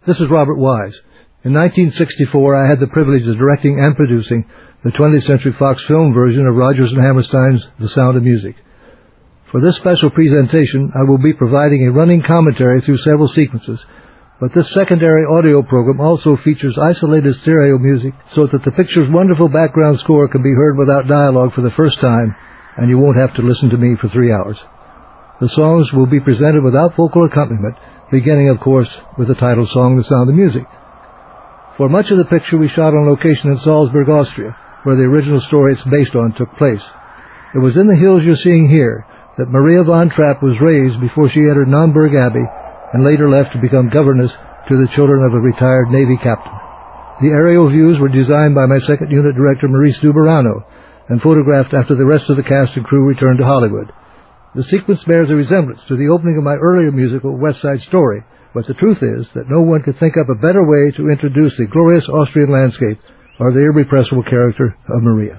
This is Robert Wise. In 1964, I had the privilege of directing and producing the 20th Century Fox film version of Rodgers and Hammerstein's The Sound of Music. For this special presentation, I will be providing a running commentary through several sequences, but this secondary audio program also features isolated stereo music so that the picture's wonderful background score can be heard without dialogue for the first time, and you won't have to listen to me for 3 hours. The songs will be presented without vocal accompaniment, beginning, of course, with the title song, The Sound of Music. For much of the picture, we shot on location in Salzburg, Austria, where the original story it's based on took place. It was in the hills you're seeing here that Maria von Trapp was raised before she entered Naumburg Abbey and later left to become governess to the children of a retired Navy captain. The aerial views were designed by my second unit director, Maurice Duberano, and photographed after the rest of the cast and crew returned to Hollywood. The sequence bears a resemblance to the opening of my earlier musical, West Side Story, but the truth is that no one could think up a better way to introduce the glorious Austrian landscape or the irrepressible character of Maria.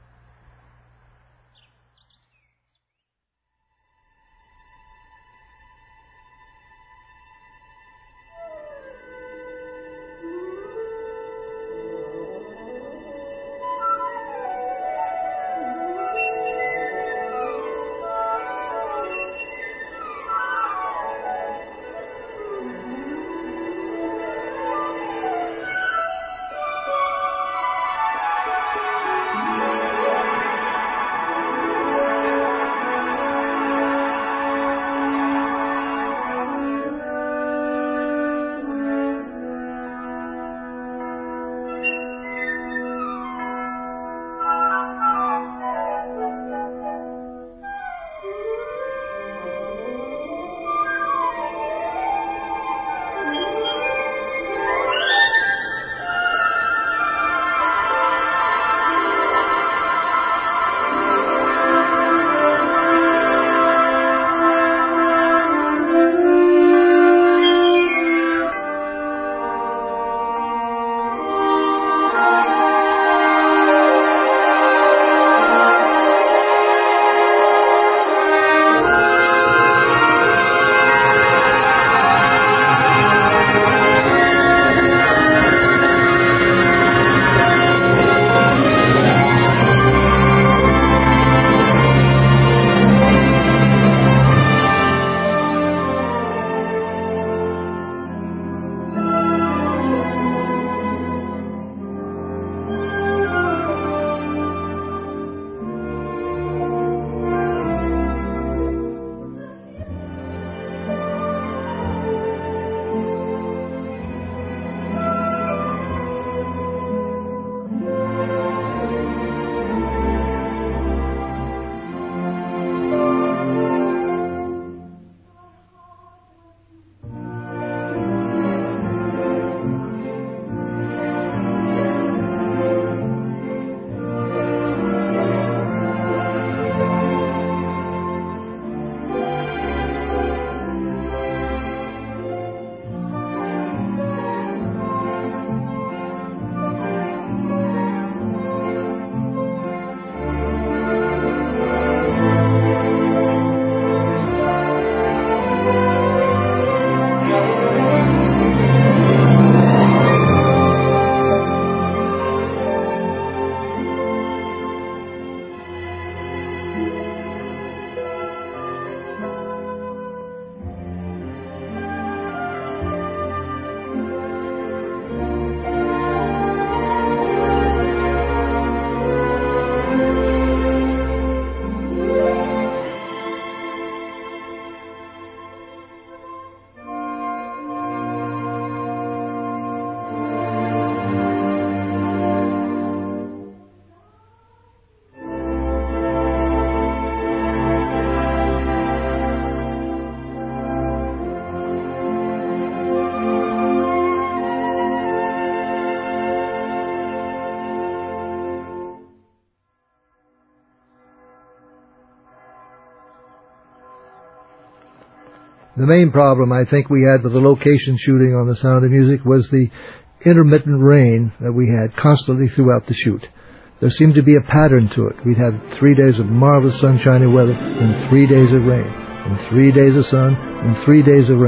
The main problem I think we had with the location shooting on The Sound of Music was the intermittent rain that we had constantly throughout the shoot. There seemed to be a pattern to it. We'd have 3 days of marvelous sunshiny weather, and 3 days of rain, and 3 days of sun, and 3 days of rain.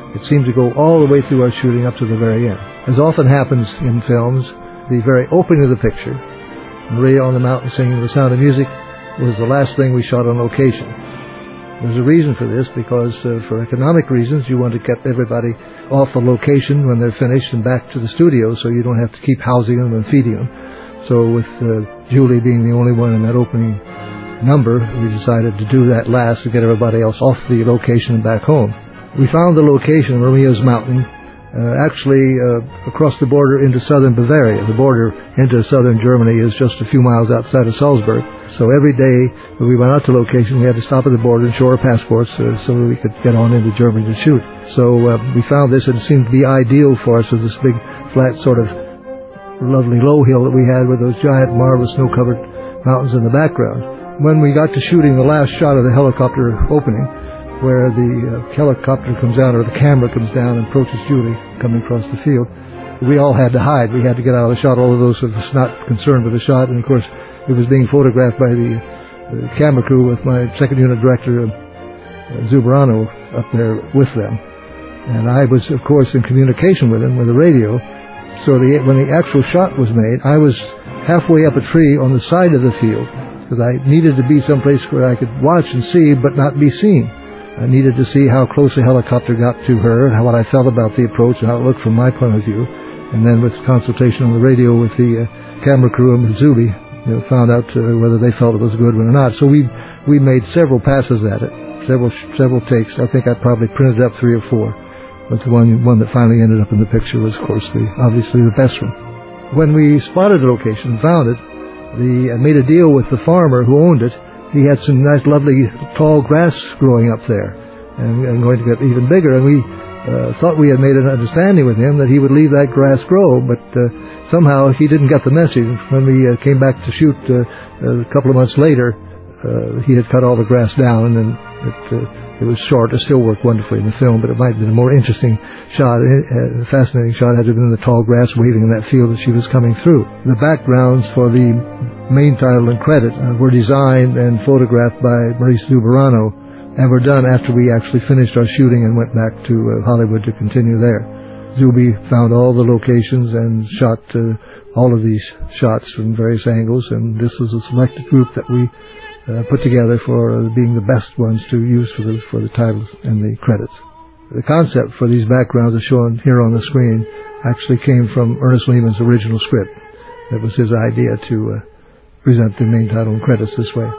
It seemed to go all the way through our shooting up to the very end. As often happens in films, the very opening of the picture, Maria on the mountain singing The Sound of Music, was the last thing we shot on location. There's a reason for this, because for economic reasons, you want to get everybody off the location when they're finished and back to the studio, so you don't have to keep housing them and feeding them. So with Julie being the only one in that opening number, we decided to do that last to get everybody else off the location and back home. We found the location, Maria's Mountain, actually across the border into southern Bavaria. The border into southern Germany is just a few miles outside of Salzburg. So every day when we went out to location, we had to stop at the border and show our passports so that we could get on into Germany to shoot. So we found this, and it seemed to be ideal for us with this big, flat, sort of lovely low hill that we had with those giant, marvelous, snow-covered mountains in the background. When we got to shooting the last shot of the helicopter opening, where the helicopter comes down, or the camera comes down and approaches Julie coming across the field, we all had to hide. We had to get out of the shot, all of those who was not concerned with the shot. And of course, it was being photographed by the camera crew with my second unit director, Zuberano, up there with them. And I was, of course, in communication with him with the radio. So when the actual shot was made, I was halfway up a tree on the side of the field, because I needed to be someplace where I could watch and see but not be seen. I needed to see how close the helicopter got to her and what I felt about the approach and how it looked from my point of view. And then with consultation on the radio with the camera crew and with Zuli, found out whether they felt it was a good one or not. So we made several passes at it, several takes. I think I probably printed up 3 or 4. But the one that finally ended up in the picture was, of course, obviously the best one. When we spotted the location and found it, I made a deal with the farmer who owned it. He had some nice, lovely, tall grass growing up there and going to get even bigger. And we thought we had made an understanding with him that he would leave that grass grow, but somehow he didn't get the message. When we came back to shoot a couple of months later, he had cut all the grass down, and it was short. It still worked wonderfully in the film, but it might have been a more interesting shot, a fascinating shot had it been the tall grass waving in that field that she was coming through. The backgrounds for the main title and credit were designed and photographed by Maurice Zuberano and were done after we actually finished our shooting and went back to Hollywood to continue there. Zuby found all the locations and shot all of these shots from various angles, and this was a selected group that we put together for being the best ones to use for the titles and the credits. The concept for these backgrounds is shown here on the screen actually came from Ernest Lehman's original script. That was his idea to present the main title and credits this way.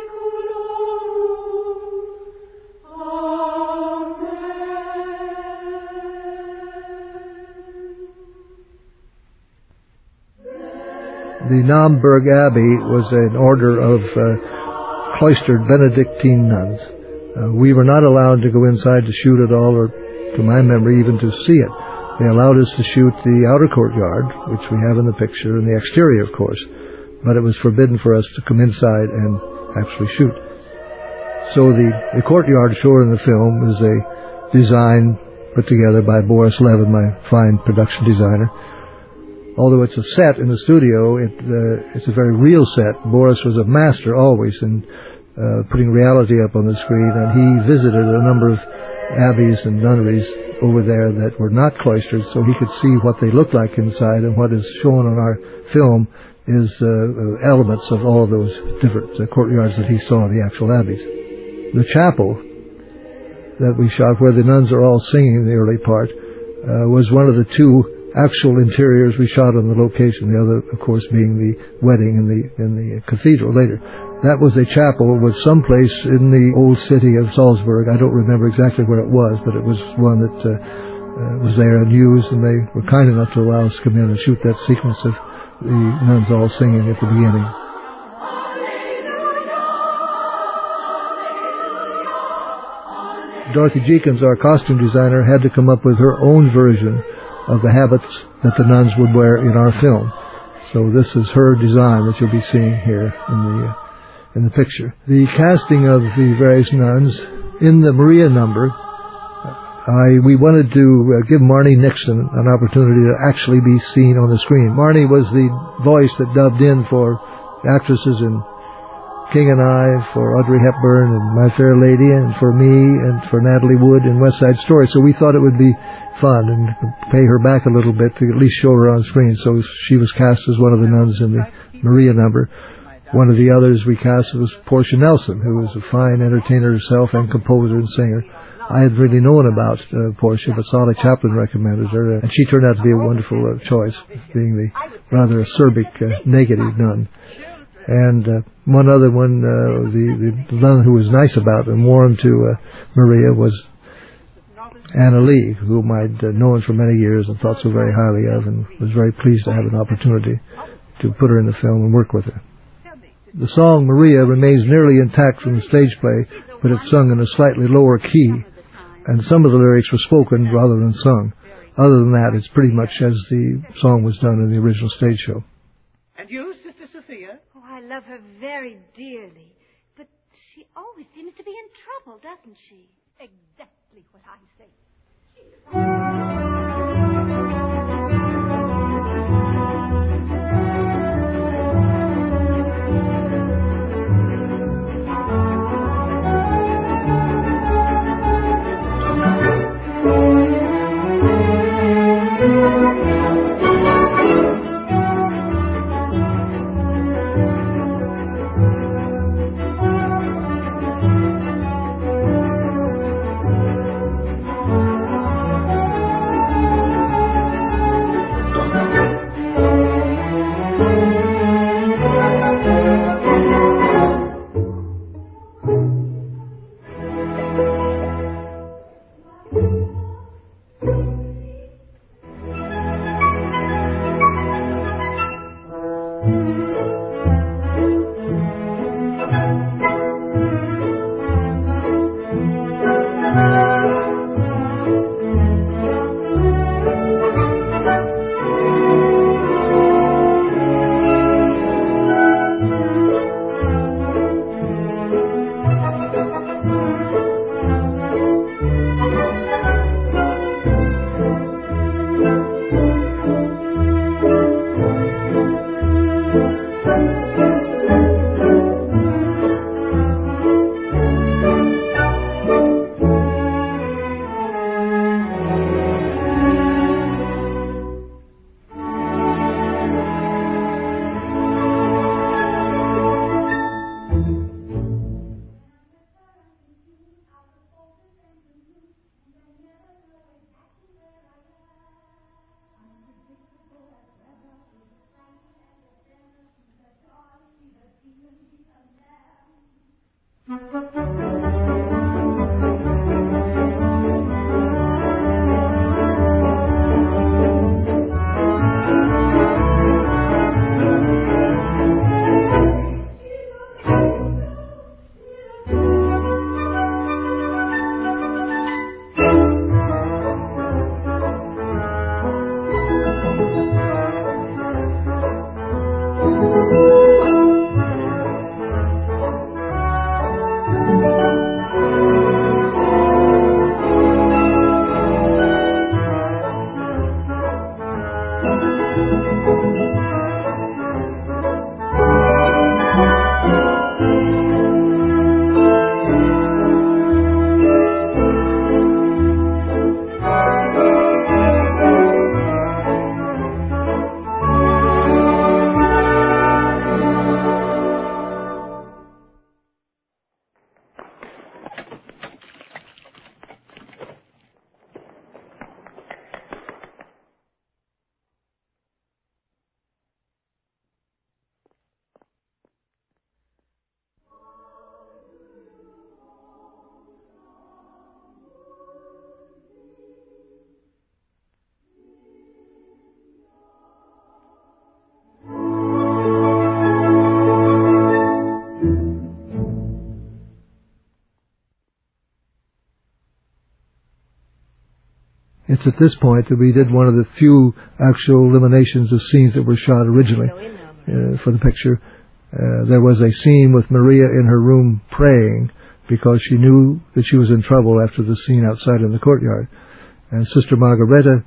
The Naumburg Abbey was an order of cloistered Benedictine nuns. We were not allowed to go inside to shoot at all, or to my memory even to see it. They allowed us to shoot the outer courtyard, which we have in the picture, and the exterior, of course, but it was forbidden for us to come inside and actually shoot. So the courtyard shown in the film is a design put together by Boris Levin, my fine production designer. Although it's a set in the studio, it's a very real set. Boris was a master always in putting reality up on the screen, and he visited a number of abbeys and nunneries over there that were not cloistered, so he could see what they looked like inside, and what is shown on our film is elements of all of those different courtyards that he saw in the actual abbeys. The chapel that we shot, where the nuns are all singing in the early part, was one of the 2 actual interiors we shot on the location, the other, of course, being the wedding in the cathedral later. That was a chapel, was someplace in the old city of Salzburg. I don't remember exactly where it was, but it was one that was there and used, and they were kind enough to allow us to come in and shoot that sequence of the nuns all singing at the beginning. Dorothy Jenkins, our costume designer, had to come up with her own version of the habits that the nuns would wear in our film. So this is her design that you'll be seeing here in the picture. The casting of the various nuns in the Maria number, we wanted to give Marnie Nixon an opportunity to actually be seen on the screen. Marnie was the voice that dubbed in for actresses in King and I, for Audrey Hepburn and My Fair Lady, and for me, and for Natalie Wood in West Side Story. So we thought it would be fun and pay her back a little bit to at least show her on screen. So she was cast as one of the nuns in the Maria number. One of the others we cast was Portia Nelson, who was a fine entertainer herself and composer and singer. I had really known about Portia, but Solly Chaplin recommended her, and she turned out to be a wonderful choice, being the rather acerbic, negative nun. And one other one, the nun who was nice about and warm to Maria was Anna Lee, whom I'd known for many years and thought so very highly of, and was very pleased to have an opportunity to put her in the film and work with her. The song Maria remains nearly intact from the stage play, but it's sung in a slightly lower key, and some of the lyrics were spoken rather than sung. Other than that, it's pretty much as the song was done in the original stage show. And you, Sister Sophia? Oh, I love her very dearly, but she always seems to be in trouble, doesn't she? Exactly what I say. It's at this point that we did one of the few actual eliminations of scenes that were shot originally for the picture. There was a scene with Maria in her room praying because she knew that she was in trouble after the scene outside in the courtyard. And Sister Margareta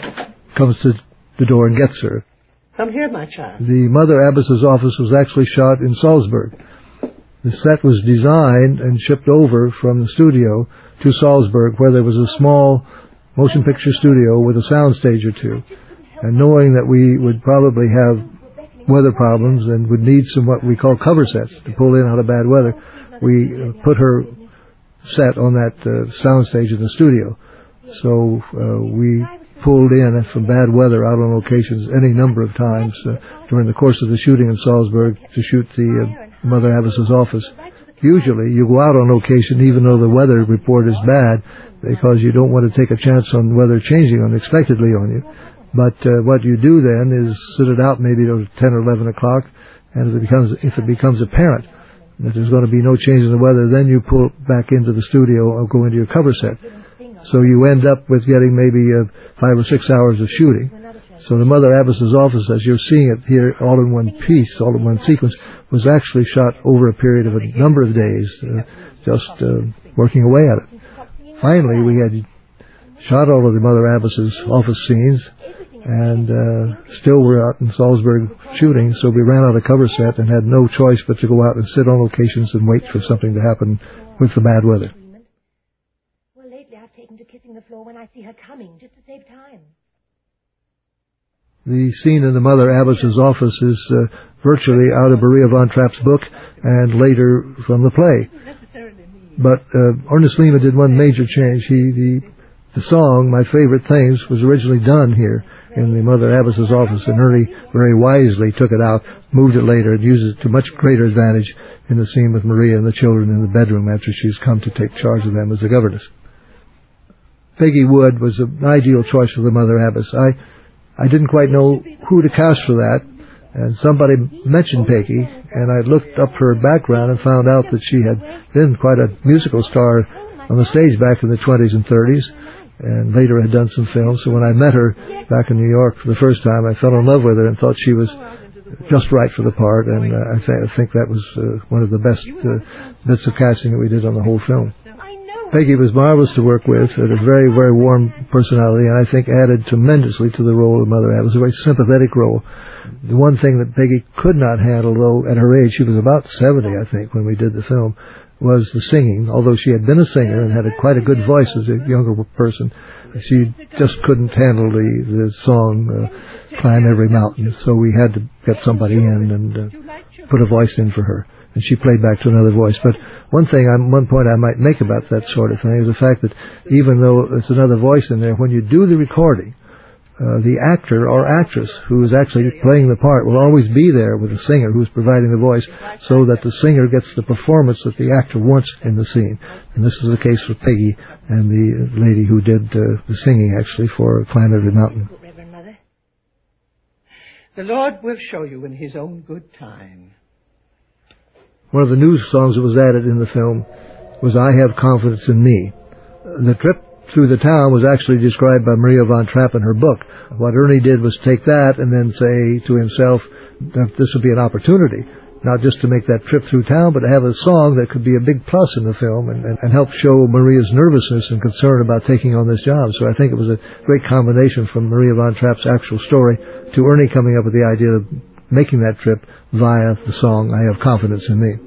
comes to the door and gets her. Come here, my child. The Mother Abbess's office was actually shot in Salzburg. The set was designed and shipped over from the studio to Salzburg, where there was a small motion picture studio with a sound stage or two. And knowing that we would probably have weather problems and would need some what we call cover sets to pull in out of bad weather, we put her set on that sound stage in the studio. So we pulled in from bad weather out on locations any number of times during the course of the shooting in Salzburg to shoot the Mother Abbess's office. Usually you go out on location even though the weather report is bad, because you don't want to take a chance on weather changing unexpectedly on you. But what you do then is sit it out maybe to 10 or 11 o'clock, and if it becomes apparent that there's going to be no change in the weather, then you pull back into the studio or go into your cover set. So you end up with getting maybe 5 or 6 hours of shooting. So the Mother Abbess's office, as you're seeing it here, all in one piece, all in one sequence, was actually shot over a period of a number of days, just working away at it. Finally, we had shot all of the Mother Abbess's office scenes, and still we're out in Salzburg shooting, so we ran out of cover set and had no choice but to go out and sit on locations and wait for something to happen with the bad weather. Well, lately I've taken to kissing the floor when I see her coming, just to save time. The scene in the Mother Abbess's office is virtually out of Maria von Trapp's book and later from the play. But Ernest Lehman did one major change. The song, My Favorite Things, was originally done here in the Mother Abbess's office, and Ernie very wisely took it out, moved it later, and used it to much greater advantage in the scene with Maria and the children in the bedroom after she's come to take charge of them as a governess. Peggy Wood was an ideal choice for the Mother Abbess. I didn't quite know who to cast for that, and somebody mentioned Peggy, and I looked up her background and found out that she had been quite a musical star on the stage back in the 20s and 30s, and later had done some films. So when I met her back in New York for the first time, I fell in love with her and thought she was just right for the part, and I think that was one of the best bits of casting that we did on the whole film. Peggy was marvelous to work with, had a very, very warm personality, and I think added tremendously to the role of Mother Abbess. It was a very sympathetic role. The one thing that Peggy could not handle, though, at her age, she was about 70, I think, when we did the film, was the singing. Although she had been a singer and had quite a good voice as a younger person, she just couldn't handle the song, Climb Every Mountain. So we had to get somebody in and put a voice in for her. And she played back to another voice. But one point I might make about that sort of thing is the fact that even though it's another voice in there, when you do the recording, the actor or actress who is actually playing the part will always be there with the singer who's providing the voice, so that the singer gets the performance that the actor wants in the scene. And this is the case with Peggy and the lady who did the singing, actually, for Climb Every Mountain. Reverend Mother, the Lord will show you in His own good time. One of the new songs that was added in the film was I Have Confidence in Me. The trip through the town was actually described by Maria von Trapp in her book. What Ernie did was take that and then say to himself that this would be an opportunity, not just to make that trip through town, but to have a song that could be a big plus in the film and help show Maria's nervousness and concern about taking on this job. So I think it was a great combination from Maria von Trapp's actual story to Ernie coming up with the idea of making that trip via the song I Have Confidence in Me.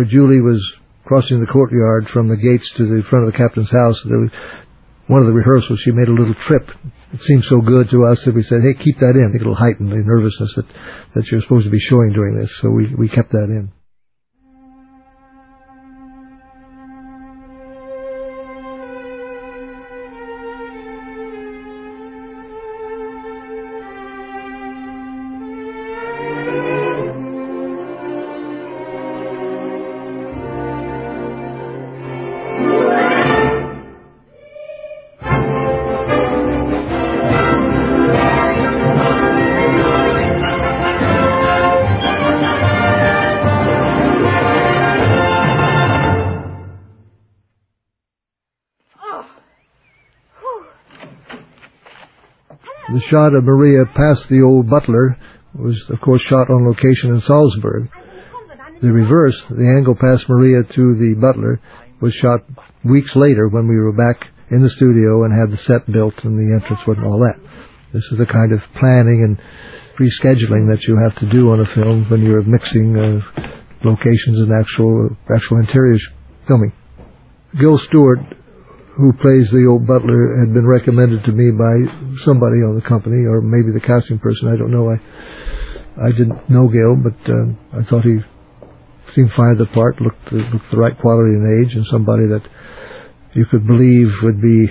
where Julie was crossing the courtyard from the gates to the front of the captain's house. One of the rehearsals, she made a little trip. It seemed so good to us that we said, hey, keep that in. I think it'll heighten the nervousness that you're supposed to be showing during this. So we kept that in. The shot of Maria past the old butler was, of course, shot on location in Salzburg. The reverse, the angle past Maria to the butler, was shot weeks later when we were back in the studio and had the set built and the entrance and all that. This is the kind of planning and rescheduling that you have to do on a film when you're mixing locations and actual interior filming. Gil Stewart, who plays the old butler, had been recommended to me by somebody on the company, or maybe the casting person, I don't know. I didn't know Gil, but I thought he seemed fine at the part, looked the right quality and age, and somebody that you could believe would be,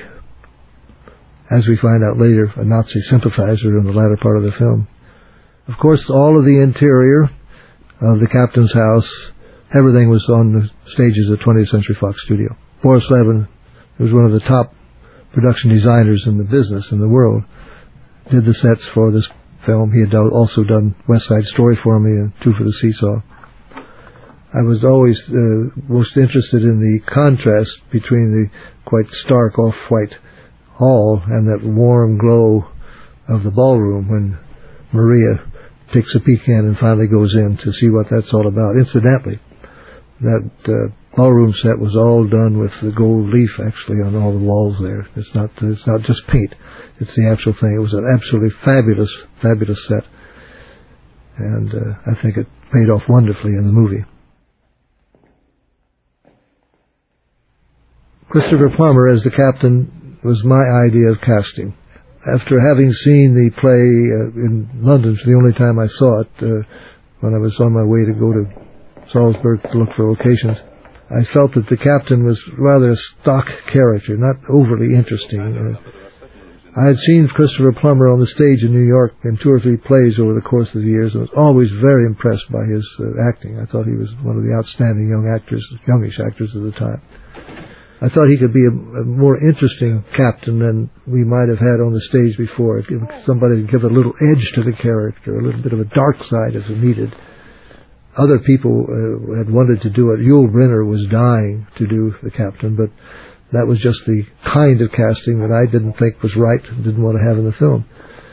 as we find out later, a Nazi sympathizer in the latter part of the film. Of course, all of the interior of the captain's house, everything was on the stages of 20th Century Fox Studio. Boris Levin, who was one of the top production designers in the business, in the world, did the sets for this film. He had also done West Side Story for me and Two for the Seesaw. I was always most interested in the contrast between the quite stark off-white hall and that warm glow of the ballroom when Maria takes a peek in and finally goes in to see what that's all about. Incidentally, that ballroom set was all done with the gold leaf, actually, on all the walls there. It's not just paint. It's the actual thing. It was an absolutely fabulous set. And I think it paid off wonderfully in the movie. Christopher Plummer as the captain was my idea of casting. After having seen the play in London, it's the only time I saw it, when I was on my way to go to Salzburg to look for locations, I felt that the captain was rather a stock character, not overly interesting. I had seen Christopher Plummer on the stage in New York in 2 or 3 plays over the course of the years, and was always very impressed by his acting. I thought he was one of the outstanding youngish actors of the time. I thought he could be a more interesting captain than we might have had on the stage before. If somebody could give a little edge to the character, a little bit of a dark side if needed. Other people had wanted to do it. Yul Brynner was dying to do the captain, but that was just the kind of casting that I didn't think was right and didn't want to have in the film.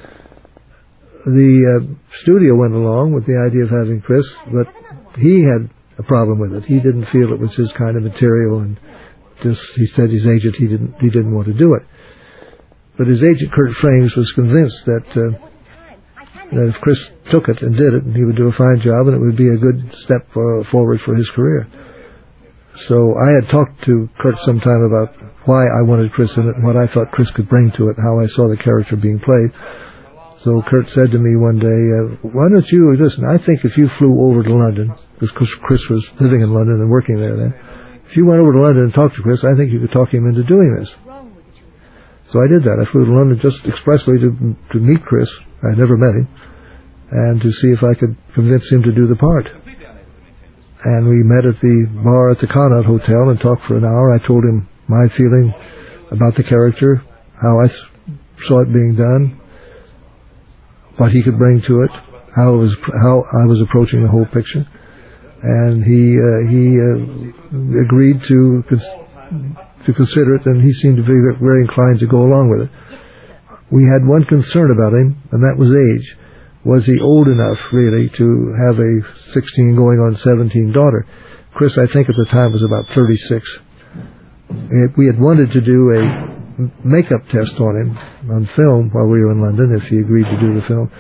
The studio went along with the idea of having Chris, but he had a problem with it. He didn't feel it was his kind of material, and he said his agent he didn't want to do it. But his agent Kurt Frames was convinced that if Chris took it and did it, he would do a fine job, and it would be a good step forward for his career. So I had talked to Kurt sometime about why I wanted Chris in it and what I thought Chris could bring to it, how I saw the character being played. So Kurt said to me one day, why don't you, listen, I think if you flew over to London, because Chris was living in London and working there then, if you went over to London and talked to Chris, I think you could talk him into doing this. So I did that. I flew to London just expressly to meet Chris. I had never met him. And to see if I could convince him to do the part. And we met at the bar at the Connaught Hotel and talked for an hour. I told him my feeling about the character, how I saw it being done, what he could bring to it, how I was approaching the whole picture. And he agreed to consider it, and he seemed to be very inclined to go along with it. We had one concern about him, and that was age. Was he old enough, really, to have a 16 going on 17 daughter? Chris, I think at the time, was about 36. We had wanted to do a makeup test on him on film while we were in London, if he agreed to do the film.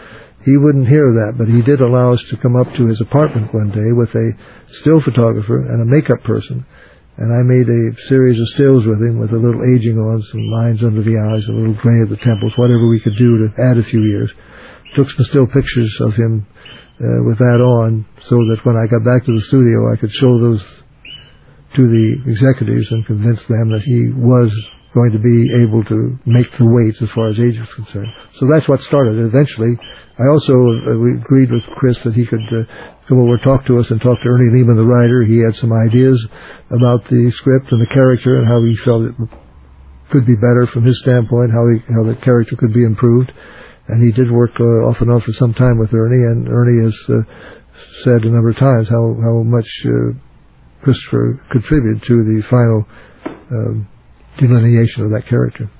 He wouldn't hear of that, but he did allow us to come up to his apartment one day with a still photographer and a makeup person, and I made a series of stills with him with a little aging on, some lines under the eyes, a little gray at the temples, whatever we could do to add a few years. Took some still pictures of him with that on, so that when I got back to the studio I could show those to the executives and convince them that he was going to be able to make the weight as far as age was concerned. So that's what started. Eventually, I also we agreed with Chris that he could come over, talk to us, and talk to Ernie Lehman, the writer. He had some ideas about the script and the character and how he felt it could be better from his standpoint, how the character could be improved. And he did work off and on for some time with Ernie, and Ernie has said a number of times how much Christopher contributed to the final delineation of that character.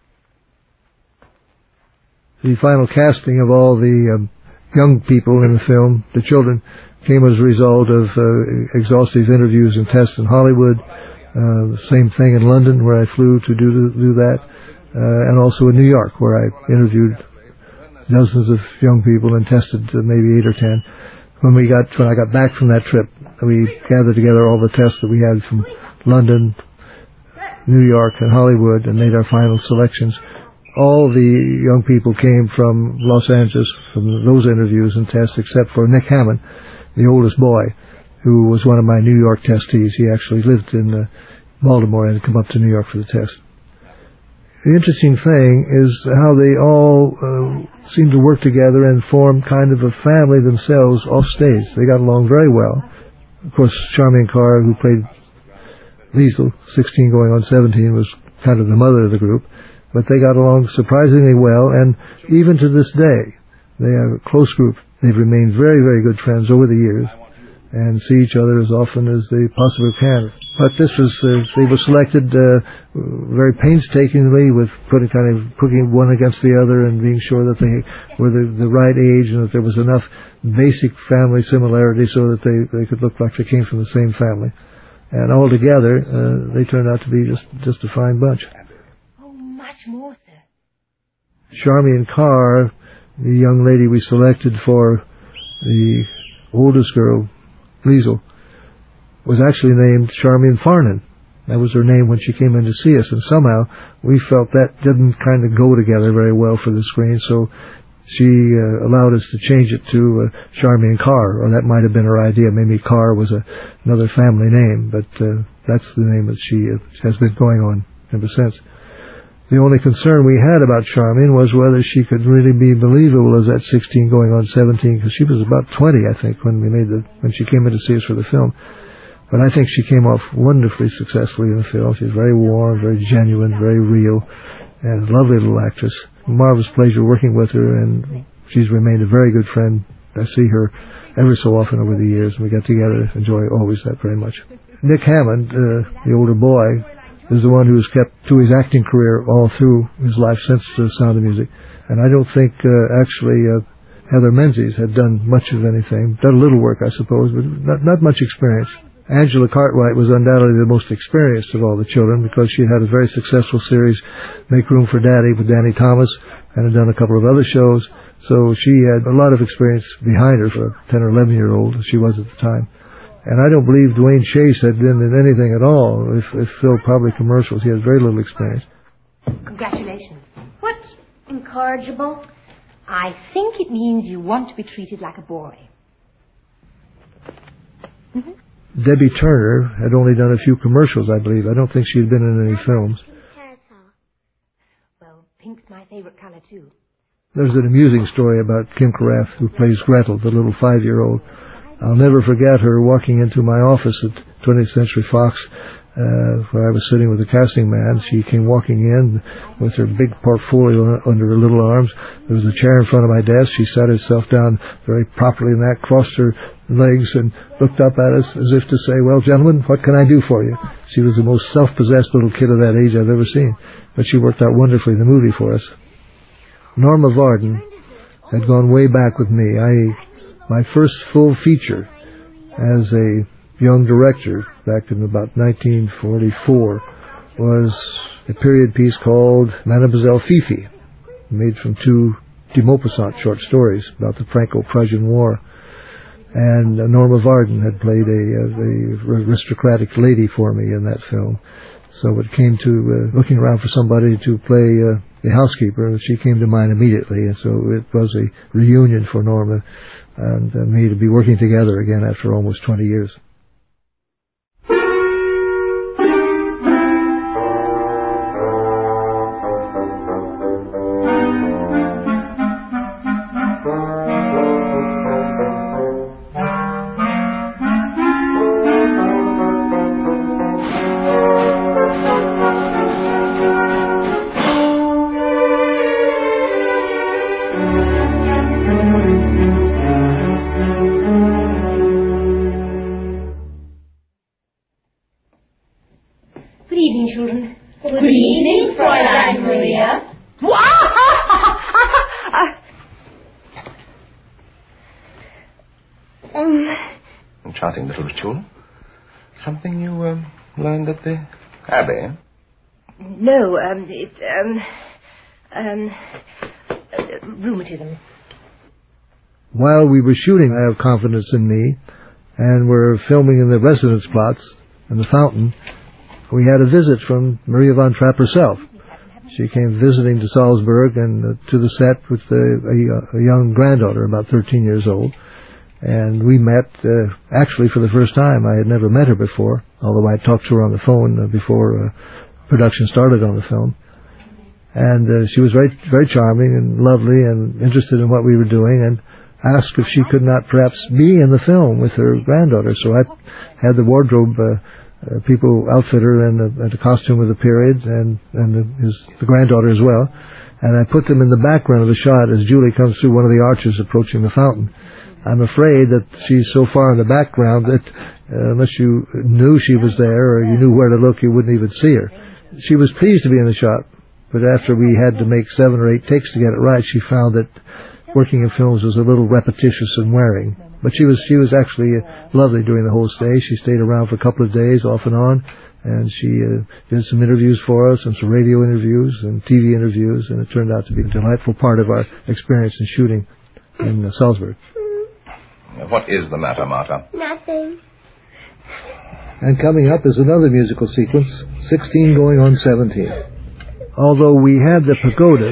The final casting of all the young people in the film, the children, came as a result of exhaustive interviews and tests in Hollywood. The same thing in London, where I flew to do that, and also in New York, where I interviewed dozens of young people and tested maybe 8 or 10. When I got back from that trip, we gathered together all the tests that we had from London, New York, and Hollywood, and made our final selections. All the young people came from Los Angeles, from those interviews and tests, except for Nick Hammond, the oldest boy, who was one of my New York testees. He actually lived in Baltimore and had come up to New York for the test. The interesting thing is how they all seemed to work together and form kind of a family themselves off stage. They got along very well. Of course, Charmian Carr, who played Liesl, 16 going on 17, was kind of the mother of the group. But they got along surprisingly well, and even to this day, they are a close group. They've remained very, very good friends over the years and see each other as often as they possibly can. But this was, they were selected very painstakingly, with putting one against the other and being sure that they were the right age and that there was enough basic family similarity so that they could look like they came from the same family. And altogether, they turned out to be just a fine bunch. Oh, much more, sir. Charmian Carr, the young lady we selected for the oldest girl, Liesl, was actually named Charmian Farnan. That was her name when she came in to see us, and somehow we felt that didn't kind of go together very well for the screen, so she allowed us to change it to Charmian Carr, or that might have been her idea. Maybe Carr was another family name, but that's the name that she has been going on ever since. The only concern we had about Charmian was whether she could really be believable as that 16 going on 17, because she was about 20, I think, when she came in to see us for the film. But I think she came off wonderfully successfully in the film. She was very warm, very genuine, very real, and a lovely little actress. A marvelous pleasure working with her, and she's remained a very good friend. I see her ever so often over the years, and we get together, enjoy always that very much. Nick Hammond, the older boy, is the one who has kept to his acting career all through his life since The Sound of Music. And I don't think Heather Menzies had done much of anything. Done a little work, I suppose, but not much experience. Angela Cartwright was undoubtedly the most experienced of all the children, because she had a very successful series, Make Room for Daddy, with Danny Thomas, and had done a couple of other shows. So she had a lot of experience behind her for a 10 or 11-year-old, as she was at the time. And I don't believe Dwayne Chase had been in anything at all. If Phil, probably commercials. He has very little experience. Congratulations. What's incorrigible? I think it means you want to be treated like a boy. Mm-hmm. Debbie Turner had only done a few commercials, I believe. I don't think she had been in any films. Well, pink's my favorite color, too. There's an amusing story about Kim Carafe, who plays Gretel, the little 5-year-old. I'll never forget her walking into my office at 20th Century Fox, where I was sitting with the casting man. She came walking in with her big portfolio under her little arms. There was a chair in front of my desk. She sat herself down very properly in that, crossed her legs, and looked up at us as if to say, "Well, gentlemen, what can I do for you?" She was the most self-possessed little kid of that age I've ever seen, but she worked out wonderfully in the movie for us. Norma Varden had gone way back with me. My first full feature as a young director back in about 1944 was a period piece called Mademoiselle Fifi, made from 2 de Maupassant short stories about the Franco-Prussian War. And Norma Varden had played a aristocratic lady for me in that film. So when it came to looking around for somebody to play the housekeeper, she came to mind immediately. And so it was a reunion for Norma and me to be working together again after almost 20 years. Enchanting little ritual. Something you learned at the Abbey? No, rheumatism. While we were shooting I Have Confidence in Me, and were filming in the residence plots and the fountain, we had a visit from Maria von Trapp herself. She came visiting to Salzburg and to the set with a young granddaughter, about 13 years old. And we met, actually for the first time. I had never met her before, although I had talked to her on the phone before production started on the film. And she was very, very charming and lovely and interested in what we were doing, and asked if she could not perhaps be in the film with her granddaughter. So I had the wardrobe people outfit her in a costume of the period, and the granddaughter as well. And I put them in the background of the shot as Julie comes through one of the arches approaching the fountain. I'm afraid that she's so far in the background that unless you knew she was there or you knew where to look, you wouldn't even see her. She was pleased to be in the shot, but after we had to make 7 or 8 takes to get it right, she found that working in films was a little repetitious and wearing. But she was actually lovely during the whole stay. She stayed around for a couple of days, off and on, and she did some interviews for us, and some radio interviews and TV interviews, and it turned out to be a delightful part of our experience in shooting in Salzburg. What is the matter, Martha? Nothing. And coming up is another musical sequence, 16 going on 17. Although we had the pagoda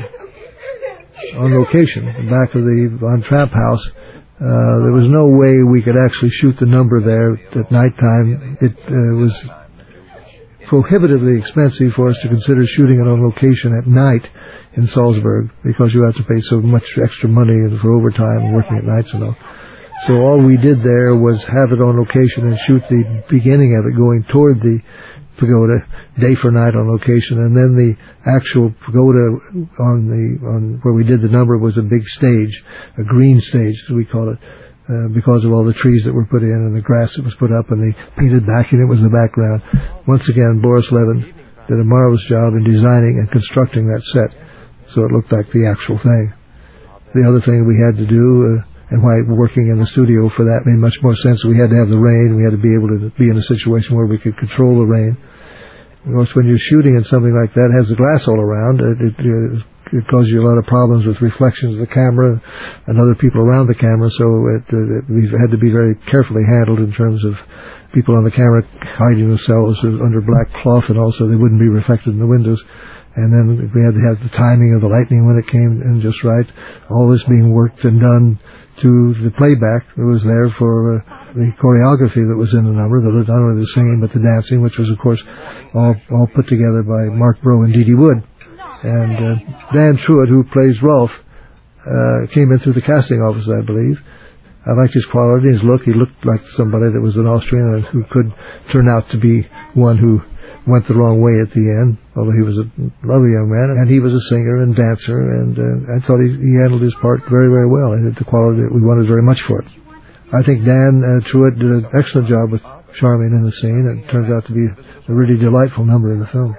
on location, the back of the Von Trapp house, there was no way we could actually shoot the number there at nighttime. It was prohibitively expensive for us to consider shooting it on location at night in Salzburg, because you have to pay so much extra money for overtime and working at nights and all. So all we did there was have it on location and shoot the beginning of it going toward the pagoda, day for night on location, and then the actual pagoda on where we did the number was a big stage, a green stage as we call it, because of all the trees that were put in and the grass that was put up and the painted backing that was the background. Once again, Boris Levin did a marvelous job in designing and constructing that set so it looked like the actual thing. The other thing we had to do, and why working in the studio for that made much more sense, we had to have the rain. We had to be able to be in a situation where we could control the rain. Of course, when you're shooting in something like that, it has the glass all around. It causes you a lot of problems with reflections of the camera and other people around the camera, so we had to be very carefully handled in terms of people on the camera hiding themselves under black cloth, and also they wouldn't be reflected in the windows. And then we had to have the timing of the lightning when it came in just right. All this being worked and done to the playback that was there for the choreography that was in the number, not only the singing but the dancing, which was of course all put together by Mark Brough and Dee Dee Wood. And Dan Truitt, who plays Rolf, came in through the casting office, I believe. I liked his quality, his look. He looked like somebody that was an Austrian and who could turn out to be one who went the wrong way at the end, although he was a lovely young man, and he was a singer and dancer, and I thought he handled his part very, very well, and had the quality that we wanted very much for it. I think Dan Truitt did an excellent job with Charmian in the scene, and it turns out to be a really delightful number in the film.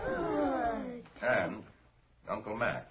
And Uncle Max.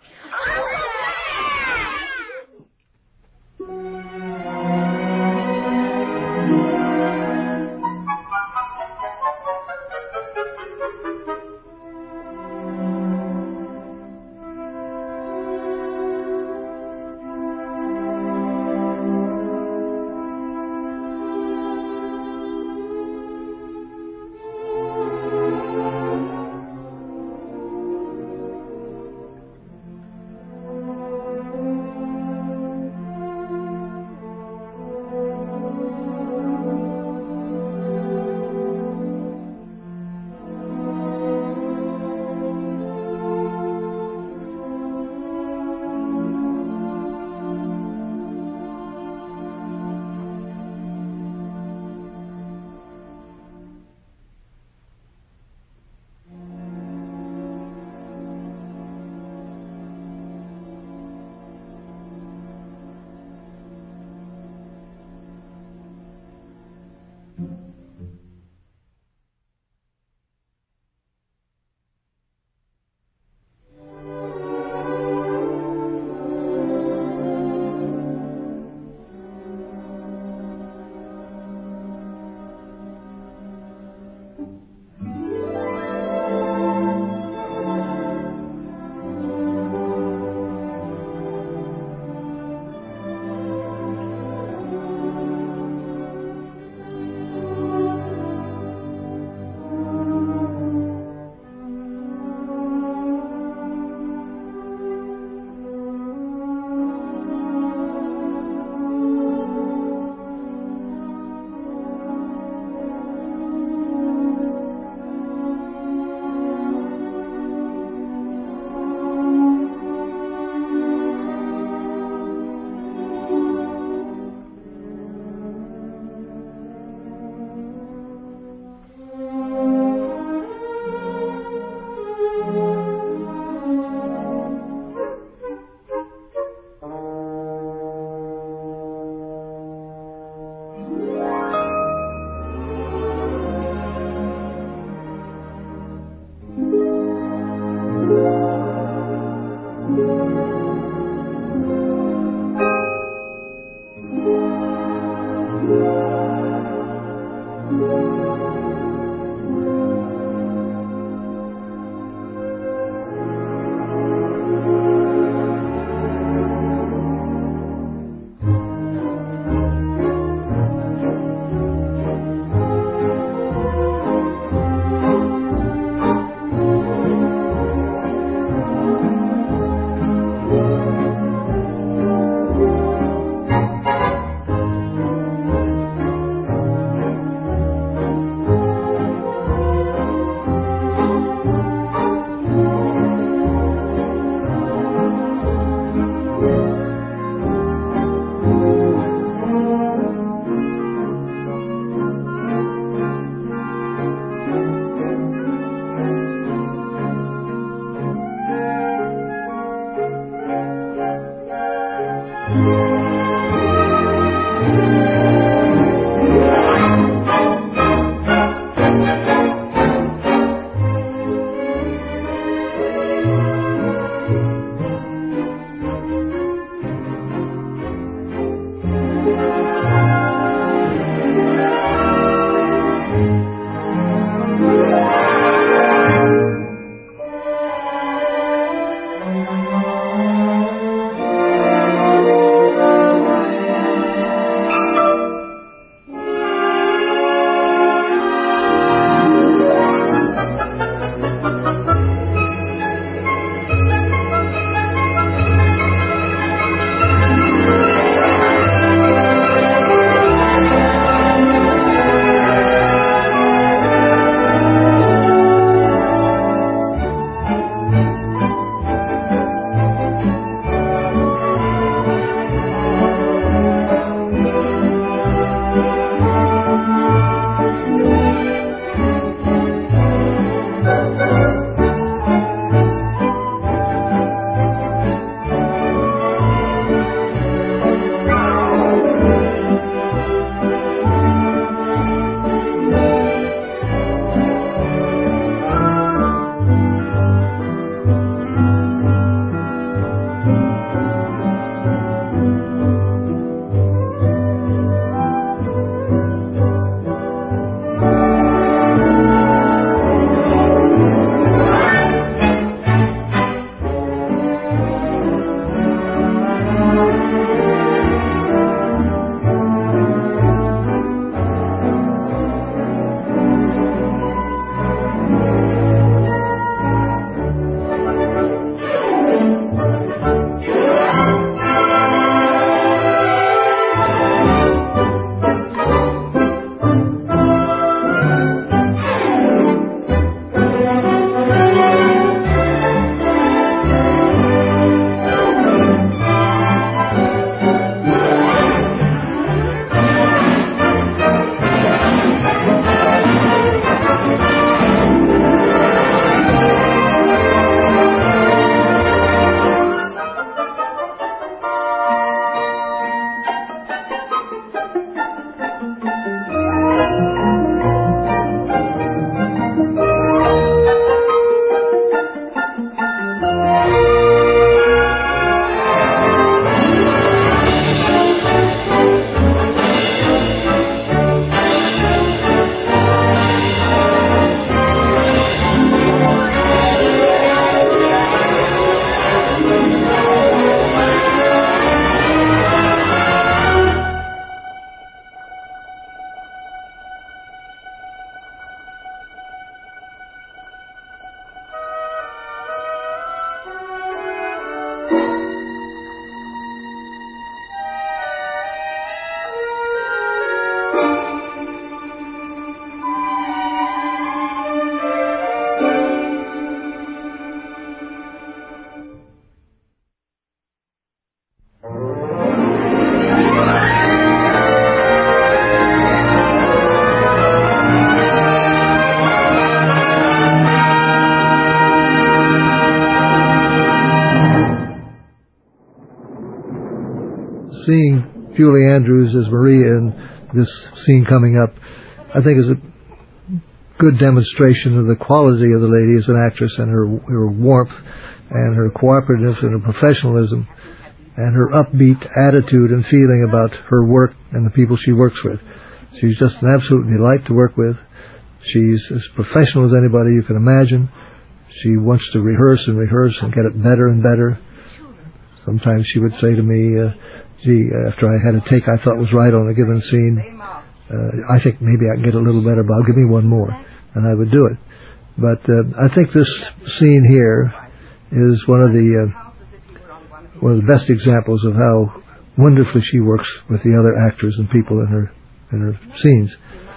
seeing Julie Andrews as Maria in this scene coming up, I think is a good demonstration of the quality of the lady as an actress, and her warmth and her cooperativeness and her professionalism and her upbeat attitude and feeling about her work and the people she works with. She's just an absolute delight to work with. She's as professional as anybody you can imagine. She wants to rehearse and get it better and better. Sometimes she would say to me, gee, after I had a take I thought was right on a given scene, I think maybe I can get a little better, Bob, give me one more. And I would do it. But I think this scene here is one of the best examples of how wonderfully she works with the other actors and people in her scenes.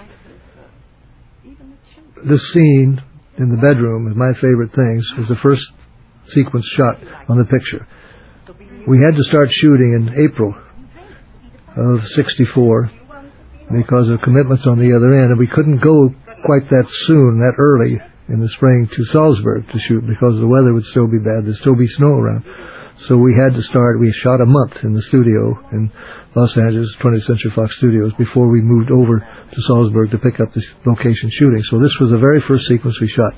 This scene in the bedroom is my favorite things. It was the first sequence shot on the picture. We had to start shooting in April of '64 because of commitments on the other end, and we couldn't go quite that soon, that early in the spring to Salzburg to shoot because the weather would still be bad. There'd still be snow around. So we had to start. We shot a month in the studio in Los Angeles, 20th Century Fox Studios, before we moved over to Salzburg to pick up the location shooting. So this was the very first sequence we shot.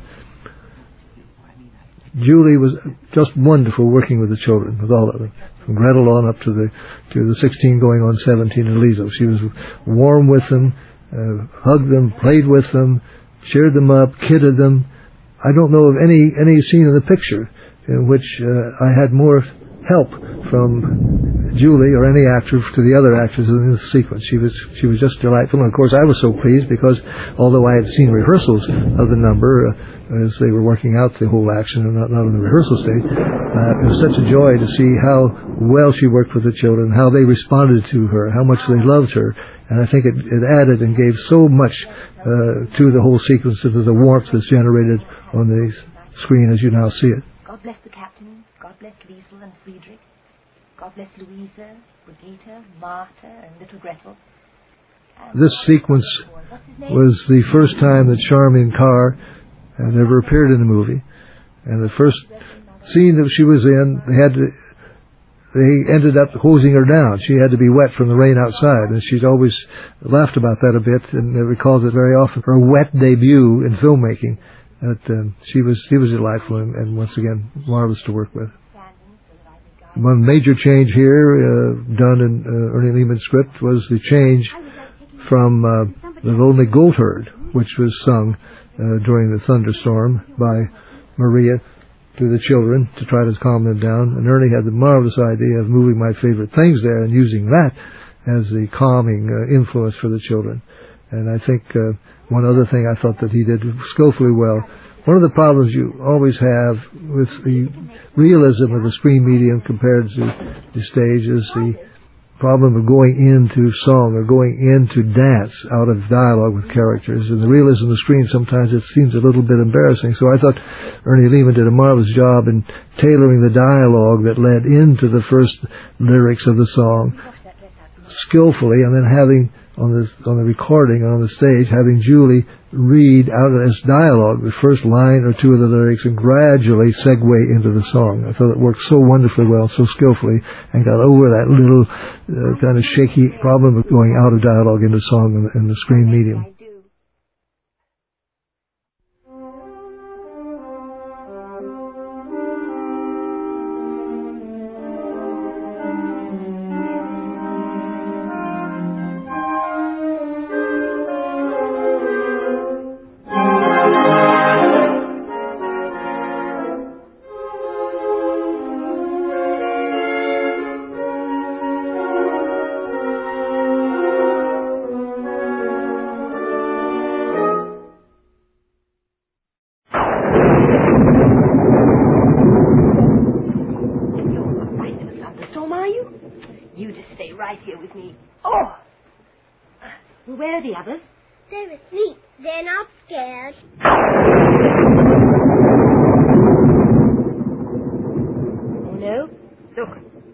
Julie was just wonderful working with the children, with all of them, from Gretel on up to the 16 going on 17 in Liesl. She was warm with them, hugged them, played with them, cheered them up, kidded them. I don't know of any scene in the picture in which I had more help from Julie or any actor to the other actors in this sequence. She was just delightful, and of course I was so pleased because although I had seen rehearsals of the number as they were working out the whole action and not on the rehearsal stage, it was such a joy to see how well she worked with the children, how they responded to her, how much they loved her, and I think it added and gave so much to the whole sequence of the warmth that's generated on the screen as you now see it. God bless the captain, God bless Liesl and Friedrich, God bless Louisa, Brigitte, Martha, and little Gretel. This sequence was the first time that Charmian Carr had ever appeared in the movie, and the first scene that she was in, they ended up hosing her down. She had to be wet from the rain outside, and she's always laughed about that a bit and recalls it very often. Her wet debut in filmmaking. She was delightful and once again marvelous to work with. One major change here done in Ernie Lehman's script was the change from The Lonely Goatherd, which was sung during the thunderstorm by Maria to the children to try to calm them down. And Ernie had the marvelous idea of moving My Favorite Things there and using that as the calming influence for the children. And I think one other thing I thought that he did skillfully well, one of the problems you always have with the realism of the screen medium compared to the stage is the problem of going into song or going into dance out of dialogue with characters. And the realism of the screen, sometimes it seems a little bit embarrassing. So I thought Ernie Lehman did a marvelous job in tailoring the dialogue that led into the first lyrics of the song skillfully, and then having on the recording on the stage, having Julie read out as dialogue the first line or two of the lyrics and gradually segue into the song. I thought it worked so wonderfully well, so skillfully, and got over that little kind of shaky problem of going out of dialogue into song in the screen medium. Where are the others? They're asleep. They're not scared. Oh, no? Look.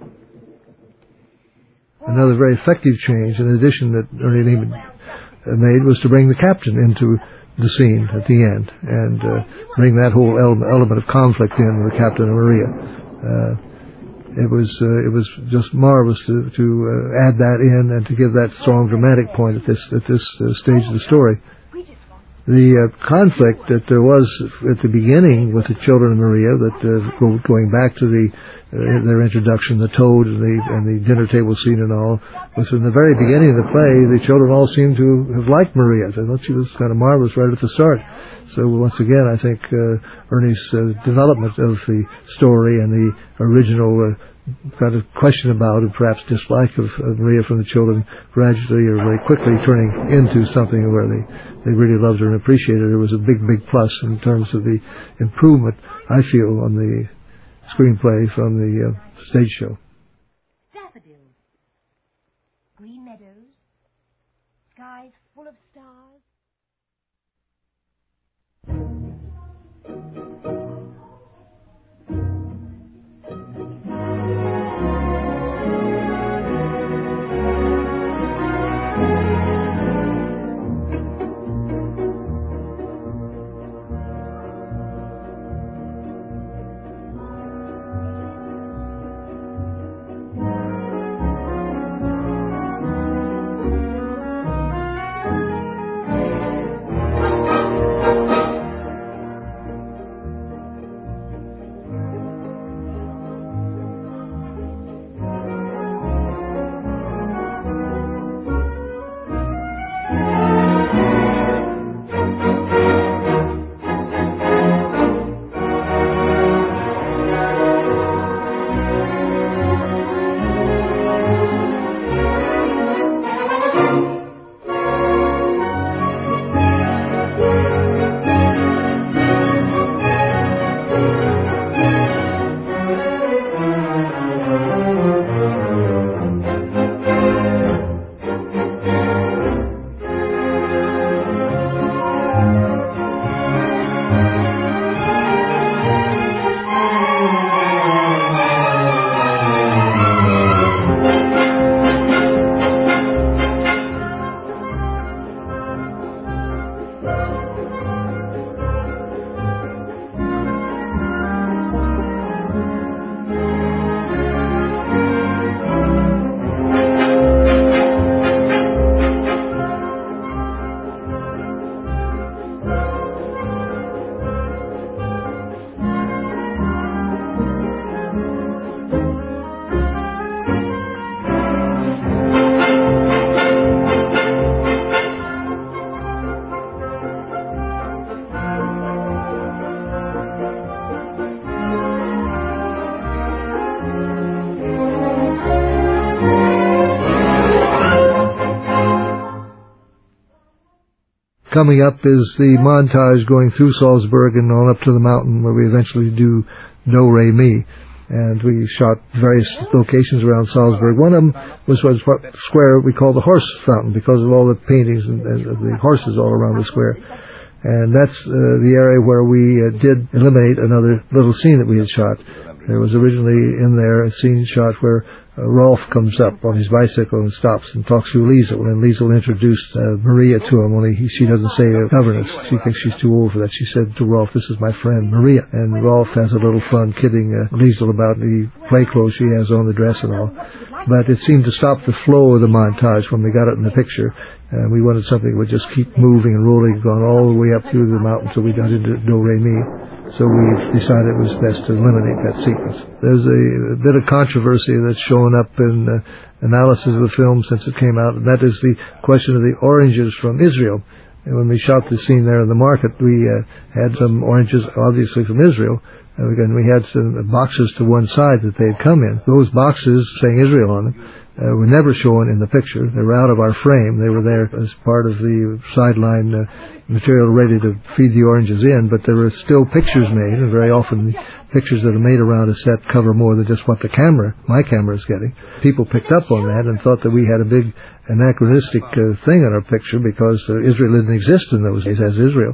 Another very effective change, in addition, that Ernie Lehman made was to bring the captain into the scene at the end and bring that whole element of conflict in with the captain and Maria. it was just marvelous to add that in and to give that strong dramatic point at this stage of the story. The conflict that there was at the beginning with the children of Maria, that going back to their introduction, the toad and the dinner table scene and all, was in the very beginning of the play. The children all seemed to have liked Maria. They thought she was kind of marvelous right at the start. So once again, I think Ernie's development of the story and the original kind of question about and perhaps dislike of Maria from the children gradually or very quickly turning into something where they really loved her and appreciated her was a big, big plus in terms of the improvement, I feel, on the screenplay from the stage show. Daffodils, green meadows, skies full of stars. Coming up is the montage going through Salzburg and on up to the mountain where we eventually do Do, Re, Mi. And we shot various locations around Salzburg. One of them was what square we call the Horse Fountain because of all the paintings and the horses all around the square. And that's the area where we did eliminate another little scene that we had shot. There was originally in there a scene shot where Rolf comes up on his bicycle and stops and talks to Liesel, and Liesel introduced Maria to him, only she doesn't say governess. She thinks she's too old for that. She said to Rolf, "This is my friend Maria." And Rolf has a little fun kidding Liesel about the play clothes she has on, the dress and all. But it seemed to stop the flow of the montage when we got it in the picture. And we wanted something that would just keep moving and rolling, going all the way up through the mountain until we got into Do, Re, Mi. So we decided it was best to eliminate that sequence. There's a bit of controversy that's shown up in analysis of the film since it came out, and that is the question of the oranges from Israel. And when we shot the scene there in the market, we had some oranges, obviously from Israel. And again, we had some boxes to one side that they had come in. Those boxes saying Israel on them were never shown in the picture. They were out of our frame. They were there as part of the sideline material ready to feed the oranges in, but there were still pictures made, and very often the pictures that are made around a set cover more than just what my camera is getting. People picked up on that and thought that we had a big anachronistic thing in our picture because Israel didn't exist in those days as Israel.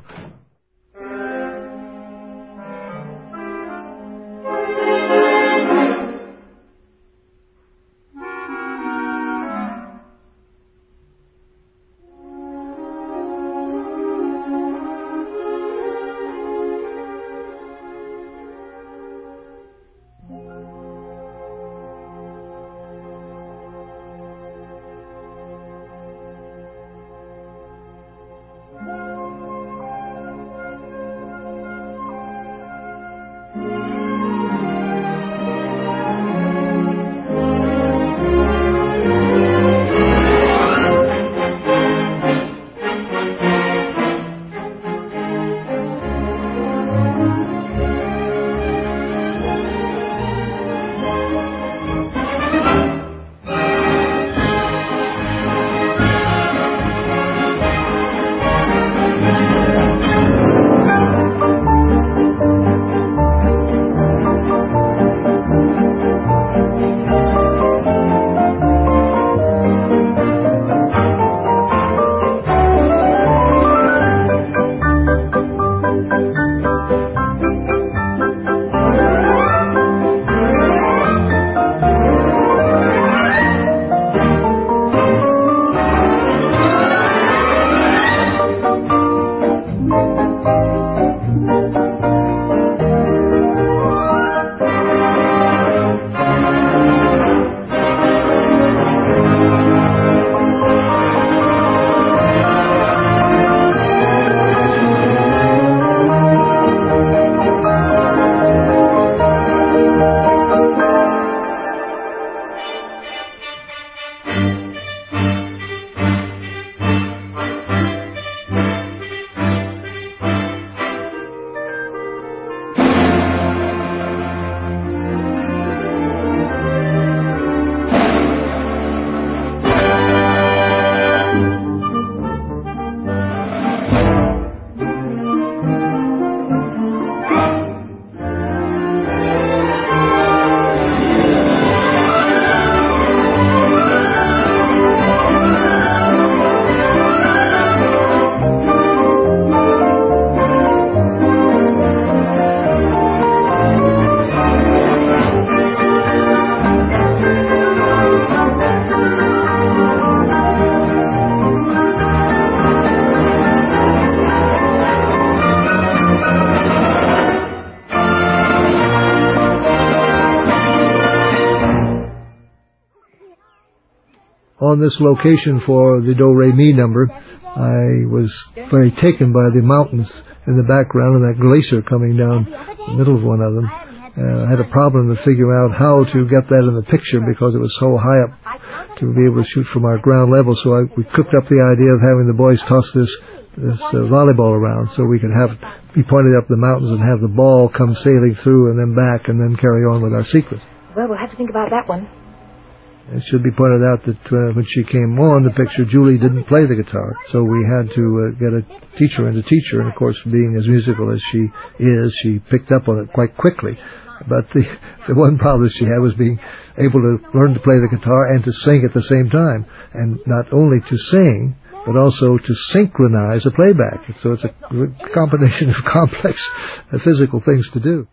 on this location for the Do-Re-Mi number, I was very taken by the mountains in the background and that glacier coming down the middle of one of them. I had a problem to figure out how to get that in the picture because it was so high up to be able to shoot from our ground level. So we cooked up the idea of having the boys toss this volleyball around so we could have be pointed up the mountains and have the ball come sailing through and then back and then carry on with our sequence. Well, we'll have to think about that one. It should be pointed out that when she came on the picture, Julie didn't play the guitar, so we had to get a teacher in to teach her. And of course, being as musical as she is, she picked up on it quite quickly. But the one problem she had was being able to learn to play the guitar and to sing at the same time, and not only to sing, but also to synchronize a playback. So it's a combination of complex physical things to do.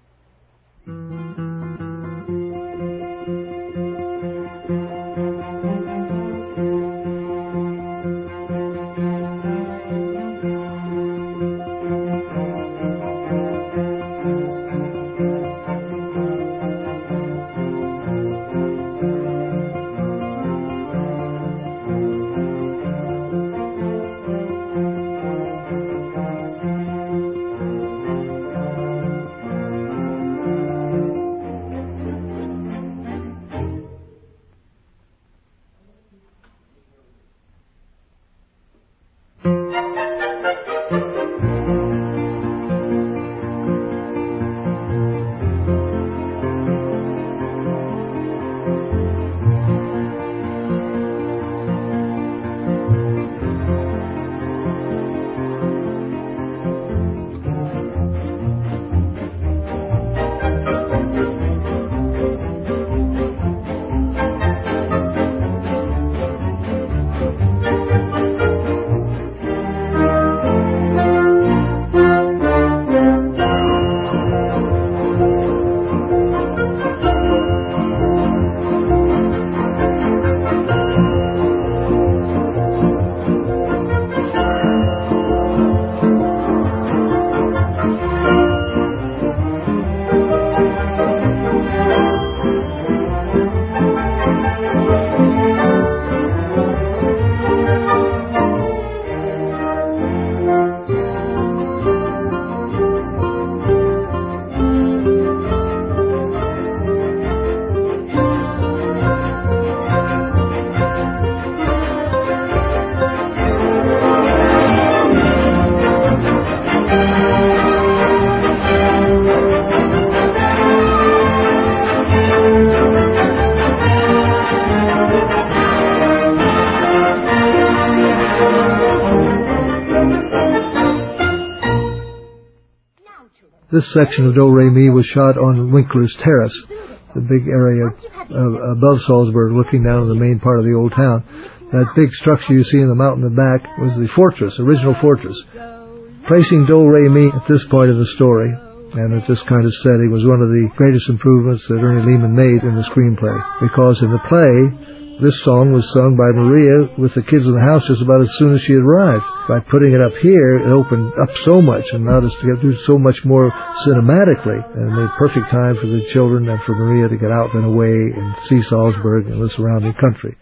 This section of Do-Re-Mi was shot on Winkler's Terrace, the big area above Salzburg, looking down on the main part of the old town. That big structure you see in the mountain in the back was the fortress, original fortress. Placing Do-Re-Mi at this point in the story, and at this kind of setting, was one of the greatest improvements that Ernie Lehman made in the screenplay. Because in the play, this song was sung by Maria with the kids in the house just about as soon as she had arrived. By putting it up here, it opened up so much and allowed us to get through so much more cinematically, and made perfect time for the children and for Maria to get out and away and see Salzburg and the surrounding country.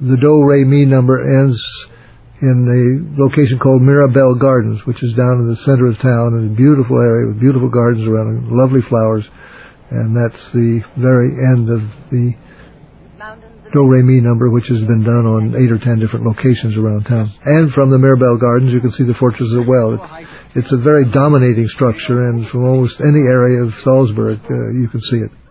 the Do-Re-Mi number ends in a location called Mirabelle Gardens, which is down in the center of town in a beautiful area with beautiful gardens around it, lovely flowers. And that's the very end of the Do-Re-Mi number, which has been done on 8 or 10 different locations around town. And from the Mirabelle Gardens, you can see the fortress as well. It's a very dominating structure, and from almost any area of Salzburg, you can see it.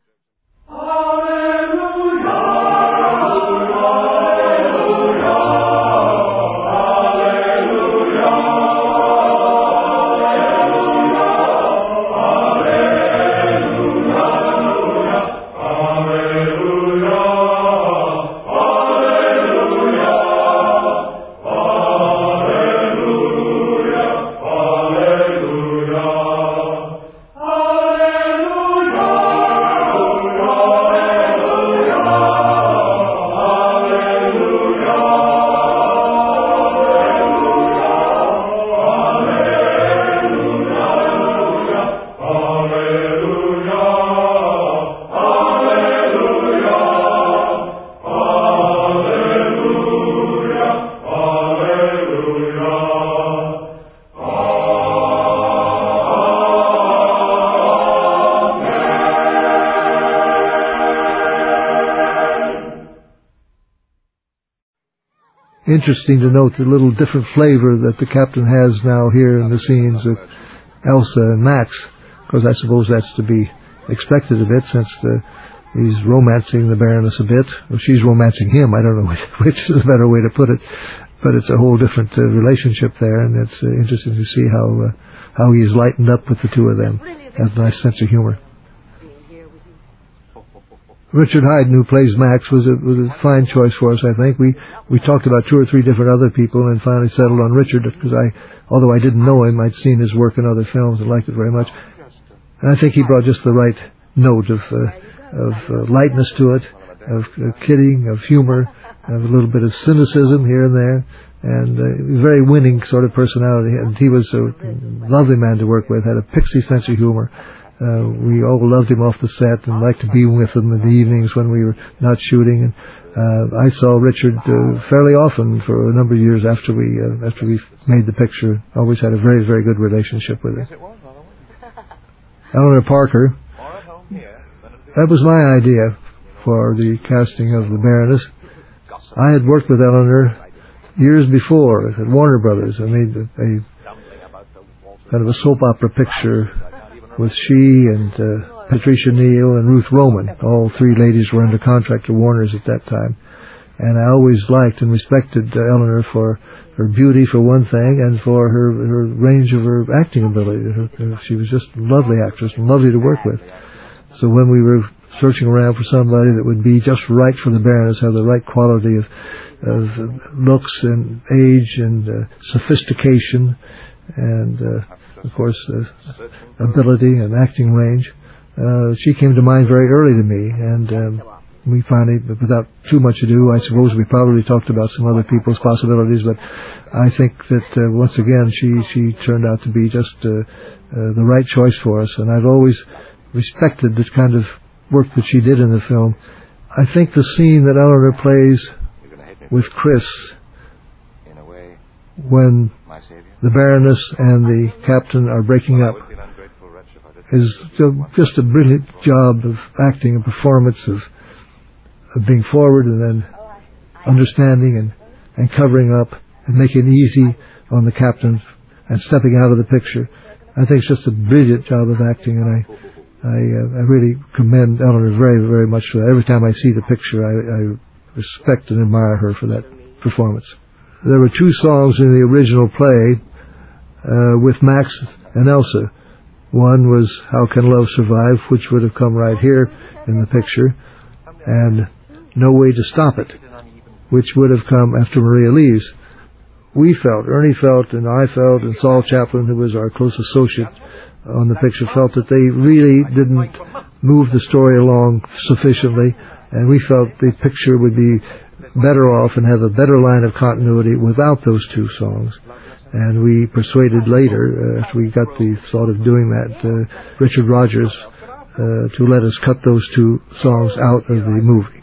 Interesting to note the little different flavor that the captain has now here in the scenes with Elsa and Max, because I suppose that's to be expected a bit, since he's romancing the Baroness a bit. Or she's romancing him. I don't know which is a better way to put it, but it's a whole different relationship there, and it's interesting to see how he's lightened up with the two of them. Has a nice sense of humor. Richard Haydn, who plays Max, was a fine choice for us, I think. We talked about 2 or 3 different other people and finally settled on Richard, because although I didn't know him, I'd seen his work in other films and liked it very much. And I think he brought just the right note of lightness to it, of kidding, of humor, of a little bit of cynicism here and there, and a very winning sort of personality. And he was a lovely man to work with, had a pixie sense of humor. We all loved him off the set and liked to be with him in the evenings when we were not shooting. And I saw Richard fairly often for a number of years after we made the picture. Always had a very, very good relationship with him. Eleanor Parker. That was my idea for the casting of the Baroness. I had worked with Eleanor years before at Warner Brothers. I made a kind of a soap opera picture with she and Patricia Neal and Ruth Roman. All 3 ladies were under contract to Warner's at that time. And I always liked and respected Eleanor for her beauty, for one thing, and for her range of her acting ability. She was just a lovely actress and lovely to work with. So when we were searching around for somebody that would be just right for the Baroness, have the right quality of looks and age and sophistication and of course, ability and acting range. She came to mind very early to me, and we finally, without too much ado, I suppose we probably talked about some other people's possibilities, but I think that once again she turned out to be just the right choice for us, and I've always respected the kind of work that she did in the film. I think the scene that Eleanor plays with Chris when the Baroness and the captain are breaking up is just a brilliant job of acting and performance, of being forward and then understanding and covering up and making it easy on the captain and stepping out of the picture. I think it's just a brilliant job of acting, and I really commend Eleanor very, very much for that. Every time I see the picture, I respect and admire her for that performance. There were 2 songs in the original play with Max and Elsa. One was How Can Love Survive, which would have come right here in the picture, and No Way to Stop It, which would have come after Maria leaves. Ernie felt, and I felt, and Saul Chaplin, who was our close associate on the picture, felt that they really didn't move the story along sufficiently, and we felt the picture would be better off and have a better line of continuity without those 2 songs. And we persuaded later, after we got the thought of doing that, Richard Rogers to let us cut those 2 songs out of the movie.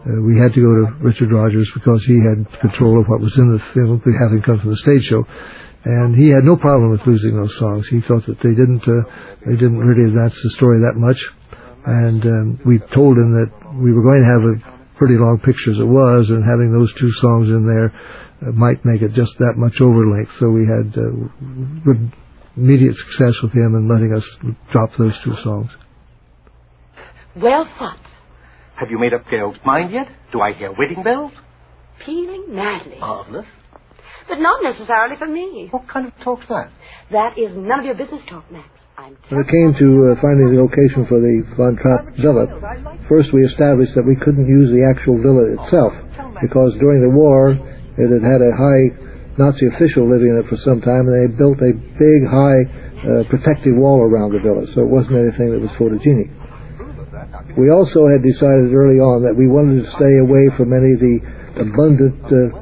we had to go to Richard Rogers because he had control of what was in the film, having come from the stage show. And he had no problem with losing those songs. He thought that they didn't really advance the story that much. And we told him that we were going to have a pretty long picture as it was, and having those two songs in there might make it just that much over length. So we had good immediate success with him in letting us drop those two songs. Well, what? Have you made up Gerald's mind yet? Do I hear wedding bells? Pealing madly. Marvelous. But not necessarily for me. What kind of talk's that? That is none of your business talk, Max. When it came to finding the location for the Von Trapp villa, first we established that we couldn't use the actual villa itself, because during the war it had had a high Nazi official living in it for some time, and they built a big, high protective wall around the villa, so it wasn't anything that was photogenic. We also had decided early on that we wanted to stay away from any of the abundant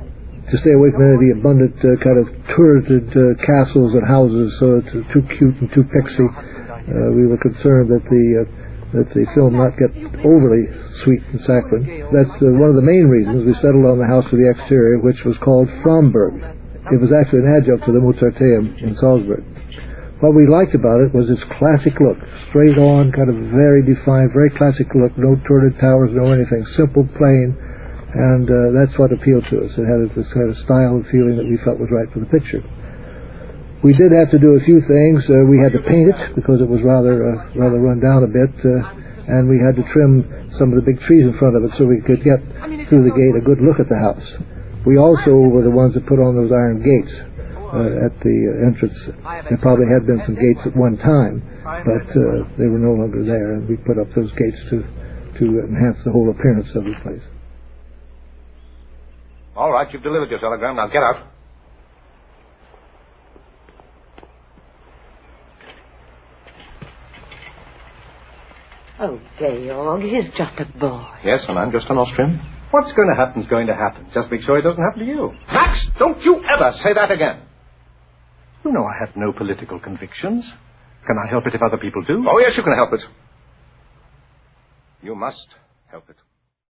kind of turreted castles and houses, so it's too cute and too pixie. We were concerned that the film not get overly sweet and saccharine. That's one of the main reasons we settled on the house for the exterior, which was called Fromberg. It was actually an adjunct to the Mozarteum in Salzburg. What we liked about it was its classic look, straight on, kind of very defined, very classic look, no turreted towers, no anything, simple, plain. And that's what appealed to us. It had this kind of style and feeling that we felt was right for the picture. We did have to do a few things. We had to paint it because it was rather run down a bit, and we had to trim some of the big trees in front of it so we could get through the gate a good look at the house. We also were the ones that put on those iron gates at the entrance. There probably had been some gates at one time, but they were no longer there, and we put up those gates to enhance the whole appearance of the place. All right, you've delivered your telegram. Now get out. Oh, Georg, he's just a boy. Yes, and I'm just an Austrian. What's going to happen's going to happen. Just make sure it doesn't happen to you. Max, don't you ever say that again. You know I have no political convictions. Can I help it if other people do? Oh, yes, you can help it. You must help it.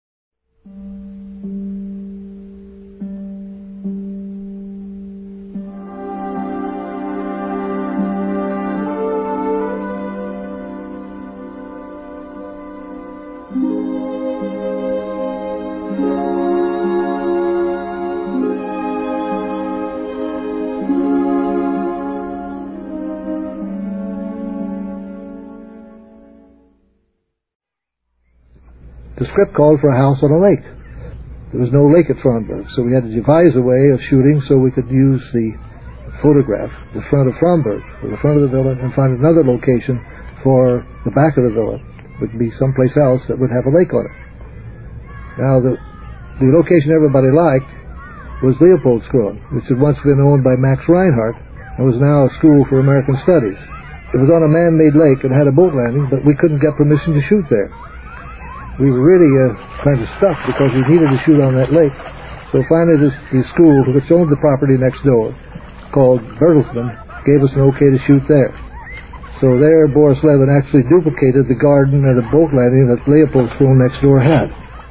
The script called for a house on a lake. There was no lake at Fromberg, so we had to devise a way of shooting so we could use the photograph, the front of Fromberg, or the front of the villa, and find another location for the back of the villa. It would be someplace else that would have a lake on it. Now, the location everybody liked was Leopoldskron, which had once been owned by Max Reinhardt and was now a school for American studies. It was on a man-made lake and had a boat landing, but we couldn't get permission to shoot there. We were really kind of stuck because we needed to shoot on that lake. So finally the school, which owned the property next door, called Bertelsmann, gave us an okay to shoot there. So there Boris Levin actually duplicated the garden and the boat landing that Leopoldskron next door had.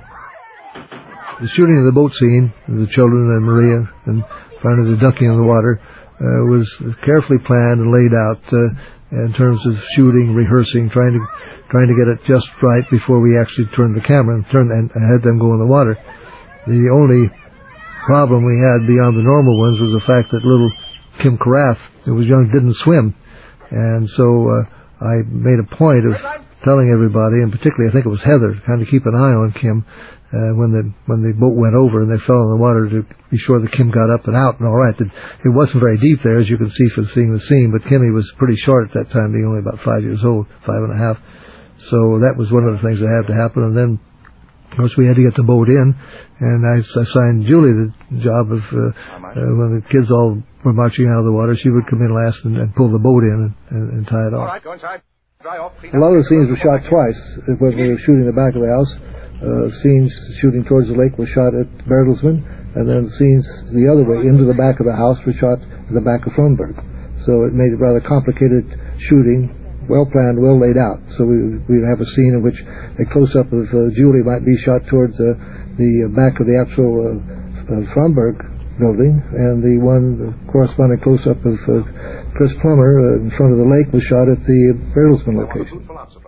The shooting of the boat scene, the children and Maria, and finally the ducking in the water, was carefully planned and laid out in terms of shooting, rehearsing, trying to get it just right before we actually turned the camera and had them go in the water. The only problem we had beyond the normal ones was the fact that little Kim Carafe, who was young, didn't swim. And so I made a point of telling everybody, and particularly I think it was Heather, kind of keep an eye on Kim when the boat went over and they fell in the water, to be sure that Kim got up and out and all right. It wasn't very deep there, as you can see from seeing the scene, but Kimmy was pretty short at that time, being only about 5 years old, 5.5. So that was one of the things that had to happen. And then, of course, we had to get the boat in, and I assigned Julie the job of when the kids all were marching out of the water, she would come in last and pull the boat in and tie it off. All right, go inside. Dry off. A lot of the scenes were shot twice when we were shooting the back of the house. Scenes shooting towards the lake were shot at Bertelsmann, and then scenes the other way into the back of the house were shot at the back of Fromberg. So it made it rather complicated shooting well planned, well laid out. So we have a scene in which a close-up of Julie might be shot towards the back of the actual Fromberg building, and the corresponding close-up of Chris Plummer in front of the lake was shot at the Bertelsmann location.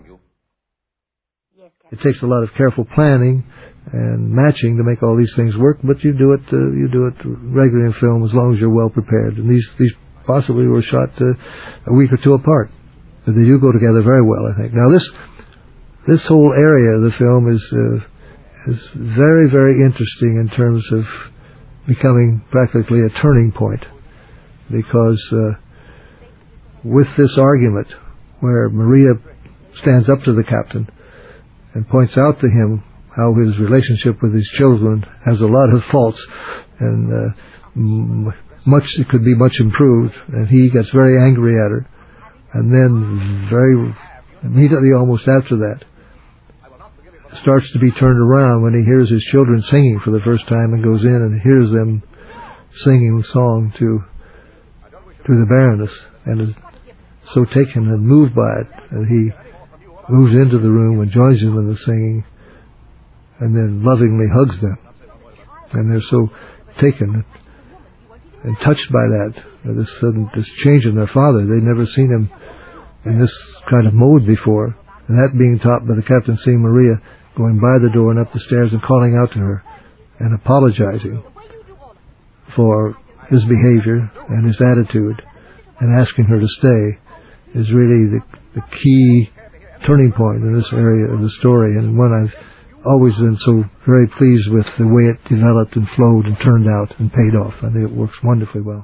It takes a lot of careful planning and matching to make all these things work, but you do it regularly in film as long as you're well prepared. And these possibly were shot a week or two apart, but they do go together very well, I think. Now this whole area of the film is very, very interesting in terms of becoming practically a turning point, because with this argument where Maria stands up to the captain and points out to him how his relationship with his children has a lot of faults and it could be much improved, and he gets very angry at her, and then very immediately almost after that starts to be turned around when he hears his children singing for the first time, and goes in and hears them singing a song to the Baroness, and is so taken and moved by it, and he moves into the room and joins them in the singing, and then lovingly hugs them. And they're so taken and touched by that, this change in their father. They'd never seen him in this kind of mode before, and that being taught by the captain, seeing Maria going by the door and up the stairs and calling out to her and apologizing for his behavior and his attitude and asking her to stay, is really the key turning point in this area of the story, and one I've always been so very pleased with the way it developed and flowed and turned out and paid off. I think it works wonderfully well.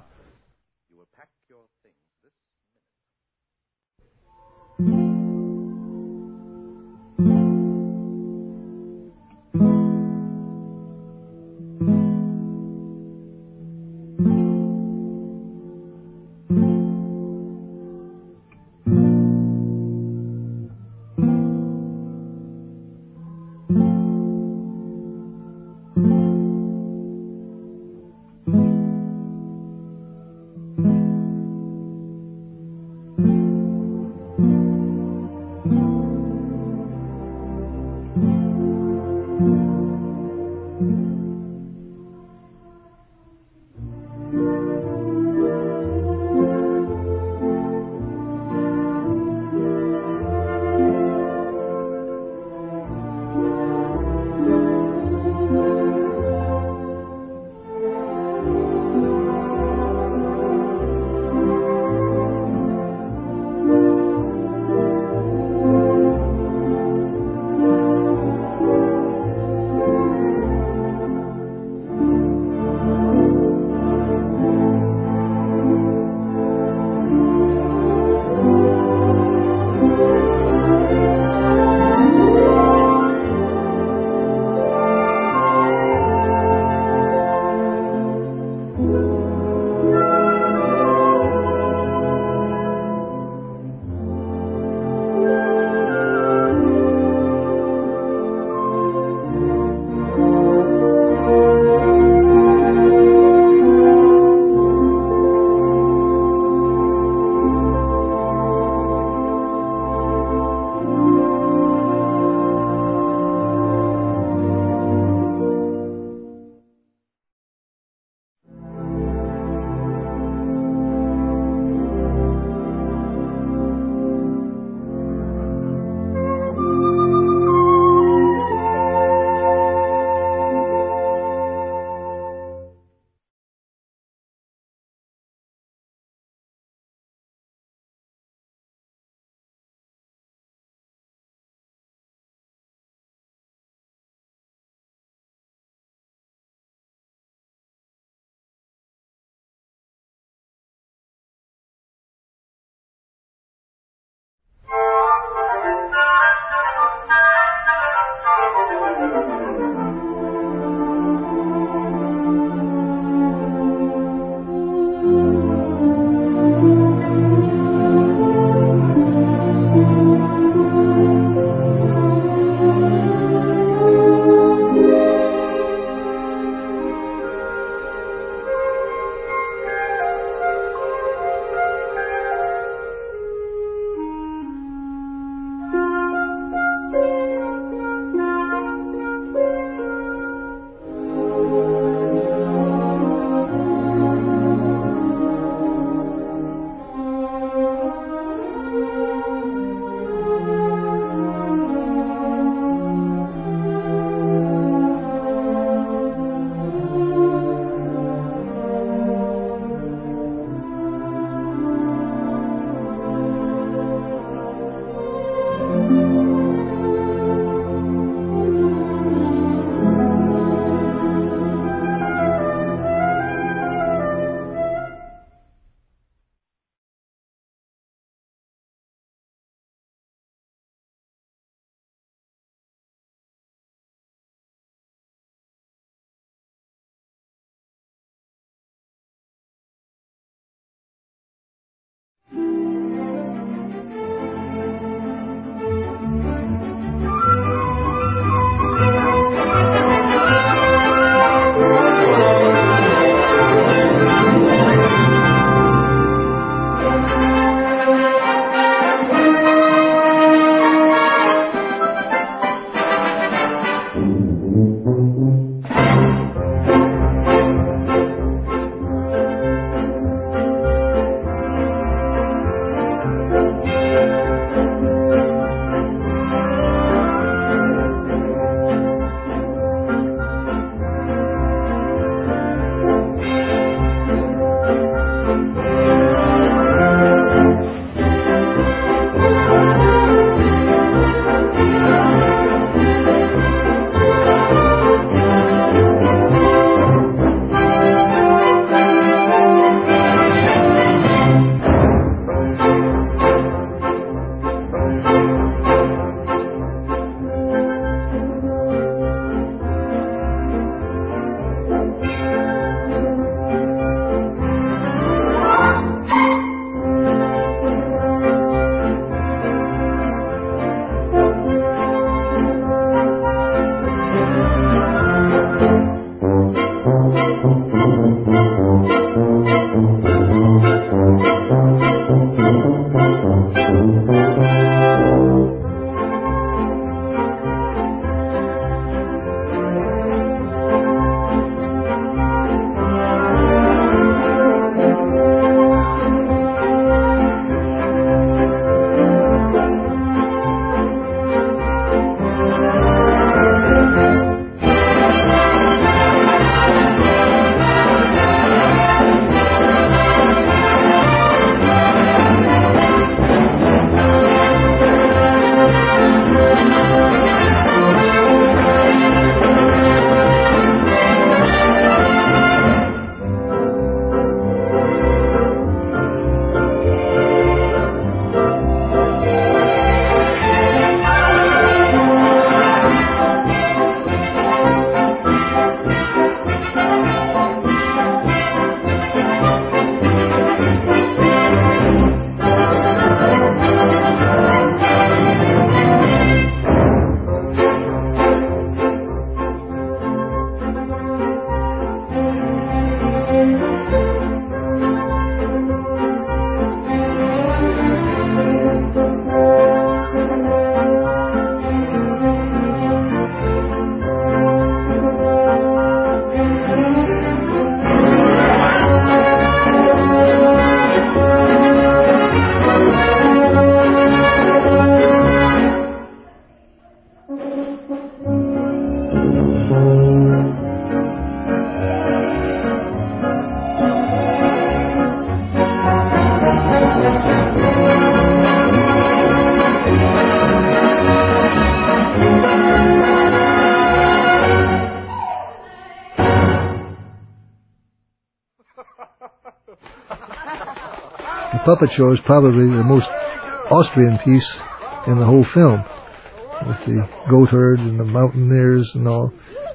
puppet show is probably the most Austrian piece in the whole film, with the goat herd and the mountaineers and all.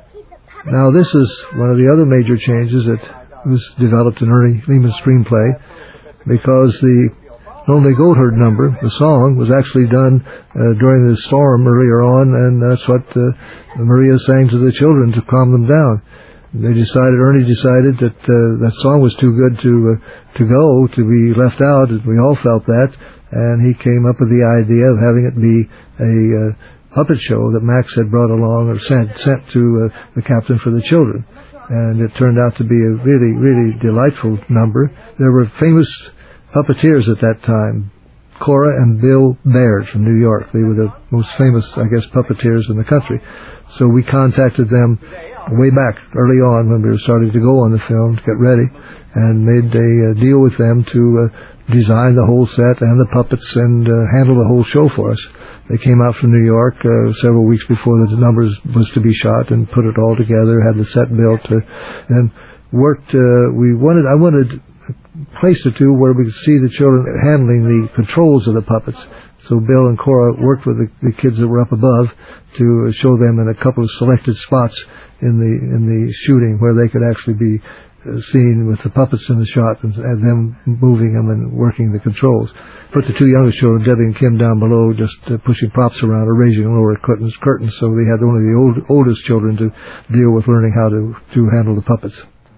Now this is one of the other major changes that was developed in Ernie Lehman's screenplay, because the Lonely Goat Herd number, the song, was actually done during the storm earlier on, and that's what Maria sang to the children to calm them down. Ernie decided that that song was too good to be left out, and we all felt that, and he came up with the idea of having it be a puppet show that Max had brought along or sent to the captain for the children. And it turned out to be a really, really delightful number. There were famous puppeteers at that time, Cora and Bill Baird from New York. They were the most famous, I guess, puppeteers in the country. So we contacted them way back, early on, when we were starting to go on the film, to get ready, and made a deal with them to design the whole set and the puppets and handle the whole show for us. They came out from New York several weeks before the numbers was to be shot, and put it all together, had the set built, and worked. I wanted a place or two where we could see the children handling the controls of the puppets. So Bill and Cora worked with the kids that were up above to show them in a couple of selected spots in the shooting where they could actually be seen with the puppets in the shot, and them moving them and working the controls. Put the two youngest children, Debbie and Kim, down below, just pushing props around or raising lower curtains, so they had only the oldest children to deal with learning how to handle the puppets.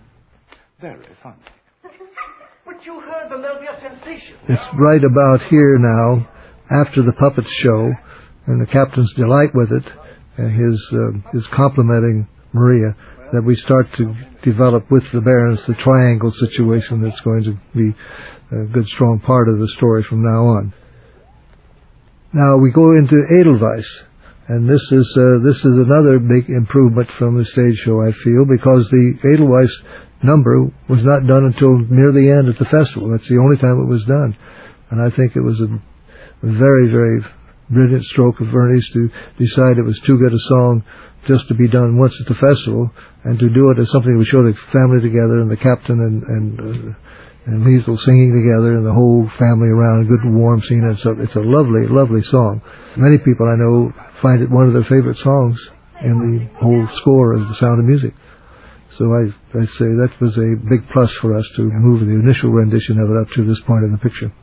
Very fun. But you heard the Melvia sensation. It's right about here now, after the puppets show, and the captain's delight with it, and his complimenting Maria, that we start to develop with the Barons the triangle situation that's going to be a good, strong part of the story from now on. Now we go into Edelweiss, and this is another big improvement from the stage show, I feel, because the Edelweiss number was not done until near the end at the festival. That's the only time it was done, and I think it was a very, very brilliant stroke of Ernie's to decide it was too good a song just to be done once at the festival, and to do it as something we show the family together, and the captain and Liesl singing together, and the whole family around, a good warm scene. It's a lovely, lovely song. Many people I know find it one of their favorite songs in the whole score of The Sound of Music. So I say that was a big plus for us to move the initial rendition of it up to this point in the picture.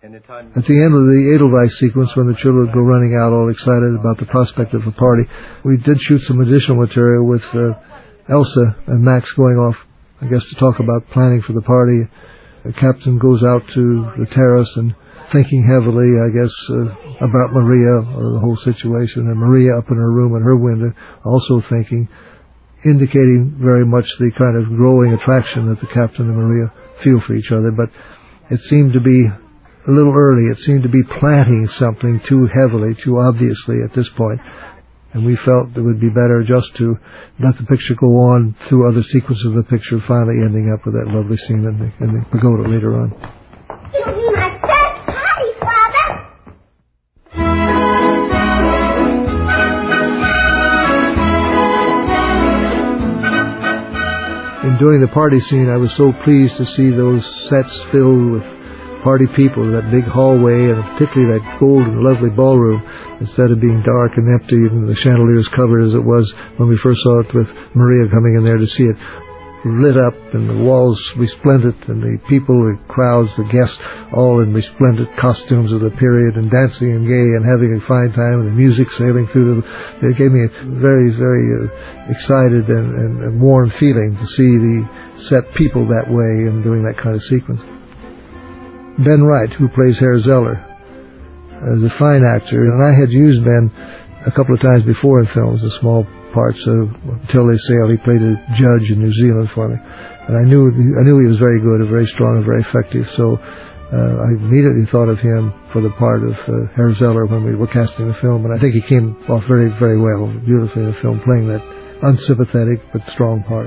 At the end of the Edelweiss sequence, when the children go running out all excited about the prospect of a party, we did shoot some additional material with Elsa and Max going off, I guess, to talk about planning for the party. The captain goes out to the terrace and thinking heavily, I guess, about Maria or the whole situation, and Maria up in her room at her window also thinking, indicating very much the kind of growing attraction that the captain and Maria feel for each other. But it seemed to be a little early. It seemed to be planting something too heavily, too obviously at this point. And we felt it would be better just to let the picture go on through other sequences of the picture, finally ending up with that lovely scene in the pagoda later on. It'll be my first party, Father! In doing the party scene, I was so pleased to see those sets filled with party people, that big hallway, and particularly that golden, lovely ballroom, instead of being dark and empty and the chandeliers covered as it was when we first saw it with Maria coming in there to see it lit up, and the walls resplendent, and the people, the crowds, the guests, all in resplendent costumes of the period, and dancing and gay and having a fine time, and the music sailing through it gave me a very, very excited and warm feeling to see the set people that way and doing that kind of sequence. Ben Wright, who plays Herr Zeller, is a fine actor, and I had used Ben a couple of times before in films, in small parts. Until They Sail, he played a judge in New Zealand for me, and I knew he was very good, and very strong, and very effective. So I immediately thought of him for the part of Herr Zeller when we were casting the film, and I think he came off very, very well, beautifully in the film, playing that unsympathetic but strong part.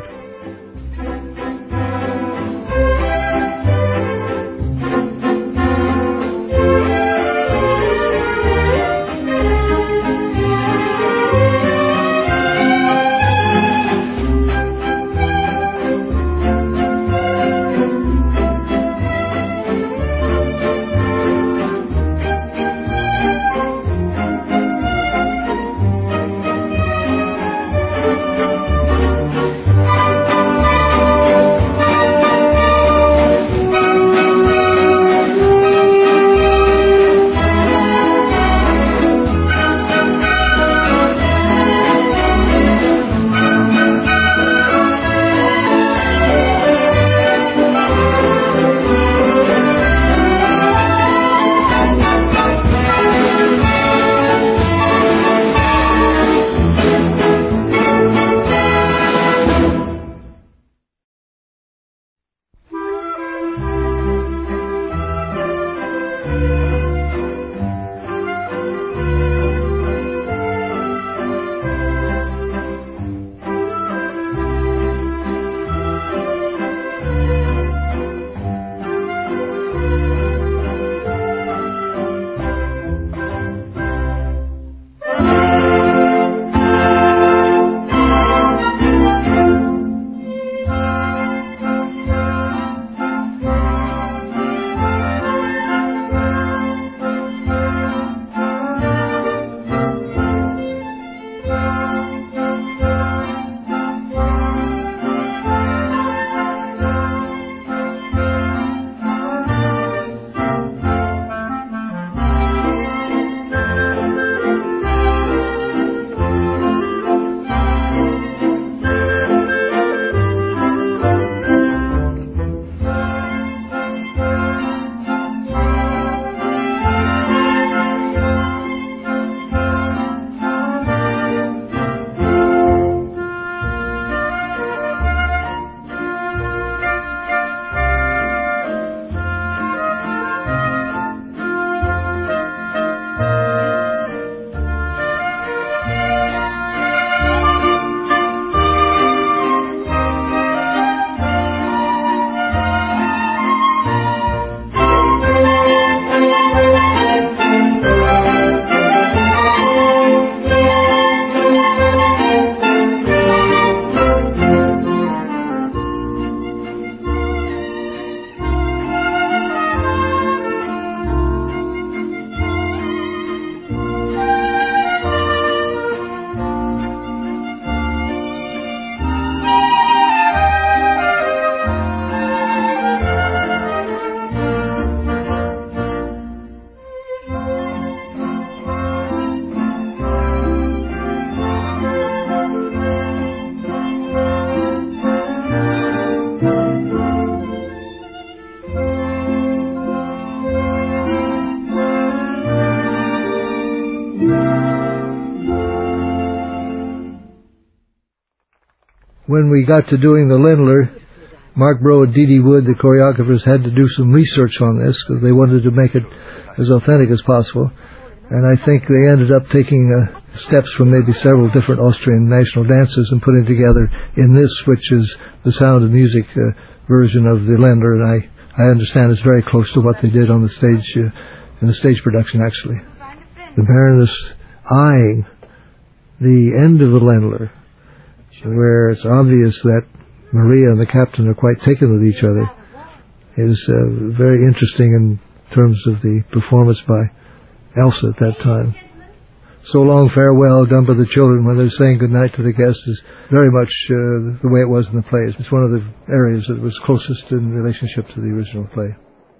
When we got to doing the Lindler, Mark Bro and Dee Dee Wood, the choreographers, had to do some research on this because they wanted to make it as authentic as possible. And I think they ended up taking steps from maybe several different Austrian national dances and putting together in this, which is the Sound of Music version of the Lindler. And I understand it's very close to what they did on the stage, in the stage production, actually. The Baroness eyeing the end of the Lindler, where it's obvious that Maria and the captain are quite taken with each other, is very interesting in terms of the performance by Elsa at that time. So Long Farewell, done by the children when they're saying goodnight to the guests, is very much the way it was in the plays. It's one of the areas that was closest in relationship to the original play.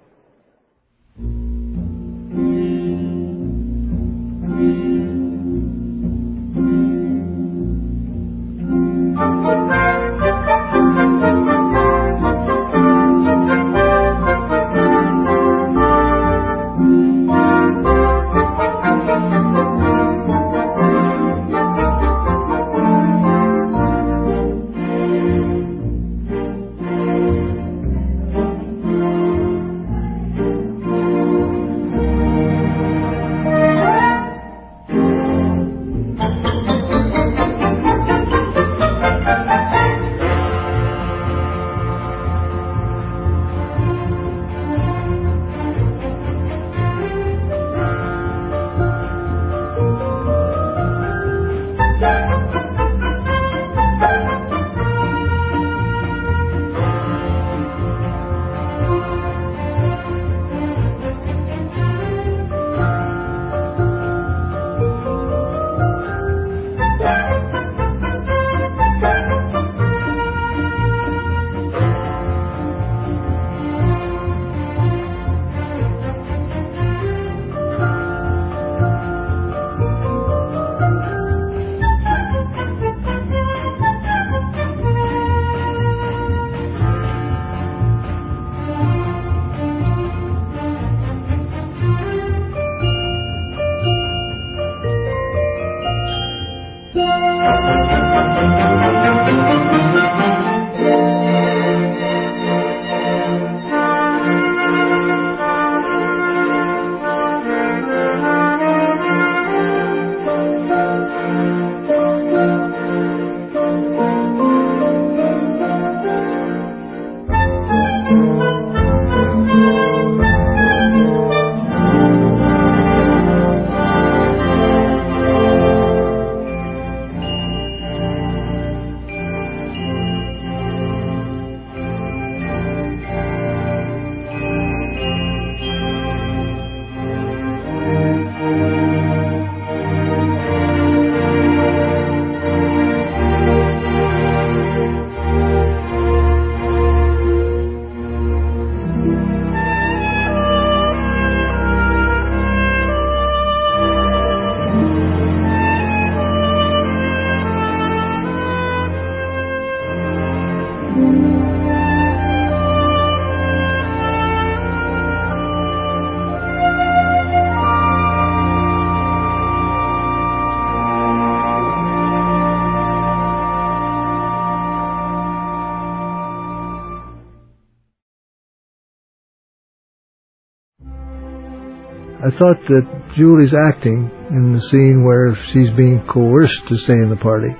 I thought that Julie's acting in the scene where she's being coerced to stay in the party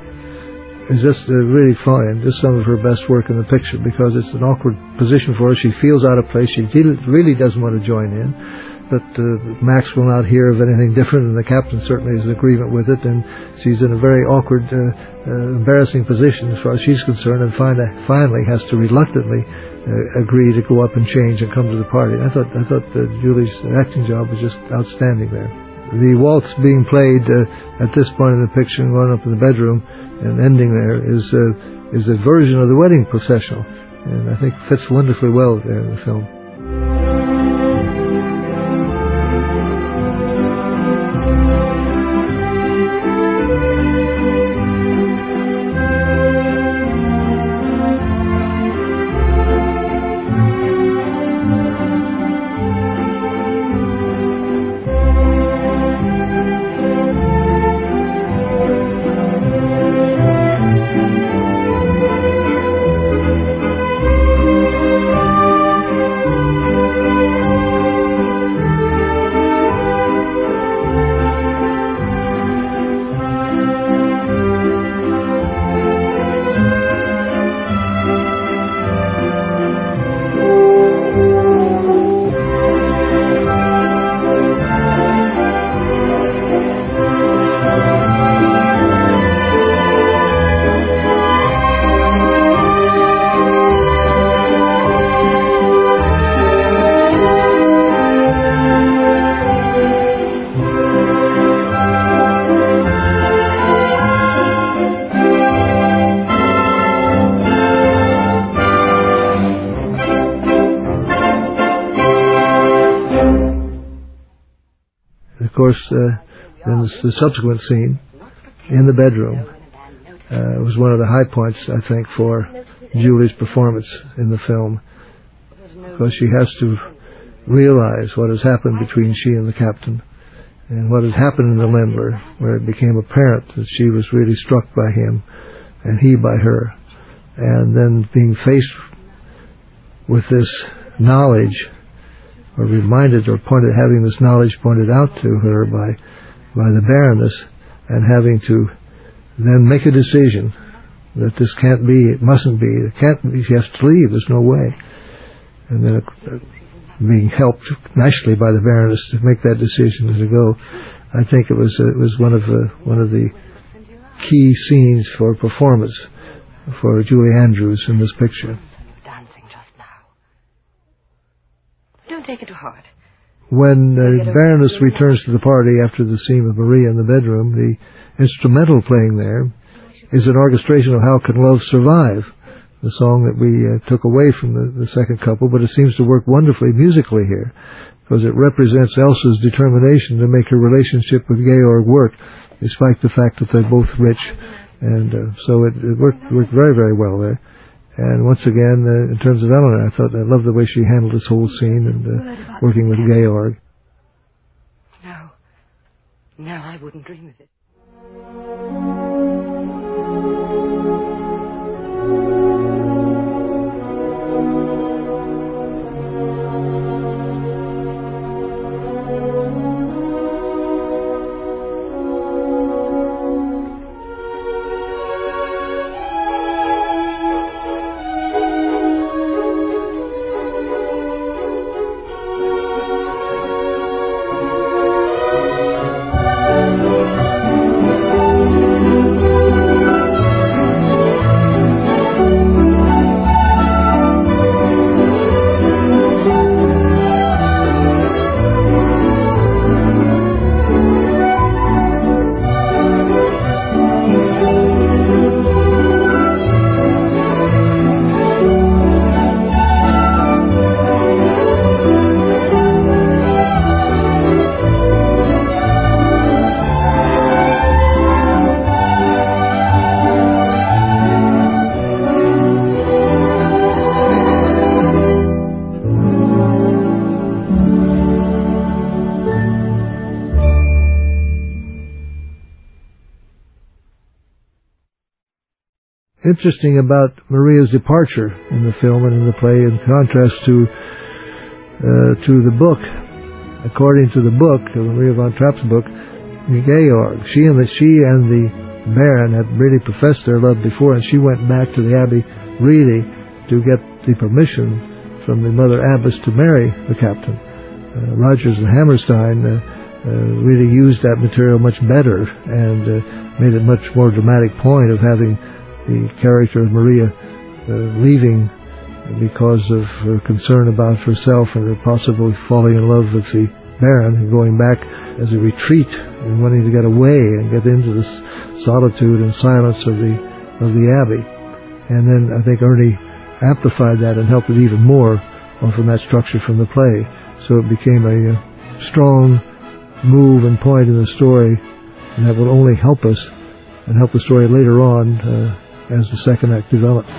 is just really fine. Just some of her best work in the picture, because it's an awkward position for her. She feels out of place. She really doesn't want to join in. But Max will not hear of anything different, and the captain certainly is in agreement with it. And she's in a very awkward, embarrassing position as far as she's concerned, and finally has to reluctantly agree to go up and change and come to the party. I thought that Julie's acting job was just outstanding there. The waltz being played at this point in the picture and going up in the bedroom and ending there is a version of the wedding processional, and I think fits wonderfully well there in the film. course, then the subsequent scene in the bedroom was one of the high points, I think, for Julie's performance in the film, because she has to realize what has happened between she and the captain, and what had happened in the Lindler, where it became apparent that she was really struck by him and he by her, and then being faced with this knowledge, or reminded or having this knowledge pointed out to her by the Baroness, and having to then make a decision that this can't be, it mustn't be, it can't be, she has to leave, there's no way. And then being helped nicely by the Baroness to make that decision and to go. I think it was one of the key scenes for performance for Julie Andrews in this picture. Dancing just now. Don't take it to heart. When the Baroness returns to the party after the scene with Maria in the bedroom, the instrumental playing there is an orchestration of How Can Love Survive, the song that we took away from the second couple, but it seems to work wonderfully musically here, because it represents Elsa's determination to make her relationship with Georg work, despite the fact that they're both rich, and so it worked very, very well there. And once again, in terms of Eleanor, I loved the way she handled this whole scene and working with Georg. No, I wouldn't dream of it. Interesting about Maria's departure in the film and in the play, in contrast to the book. According to the book, Maria von Trapp's book, Georg, she and the Baron had really professed their love before, and she went back to the Abbey really to get the permission from the Mother Abbess to marry the captain. Rodgers and Hammerstein really used that material much better and made a much more dramatic point of having the character of Maria leaving because of her concern about herself and her possibly falling in love with the Baron, and going back as a retreat and wanting to get away and get into the solitude and silence of the Abbey. And then I think Ernie amplified that and helped it even more from that structure from the play. So it became a strong move and point in the story, and that will only help us and help the story later on as the second act develops.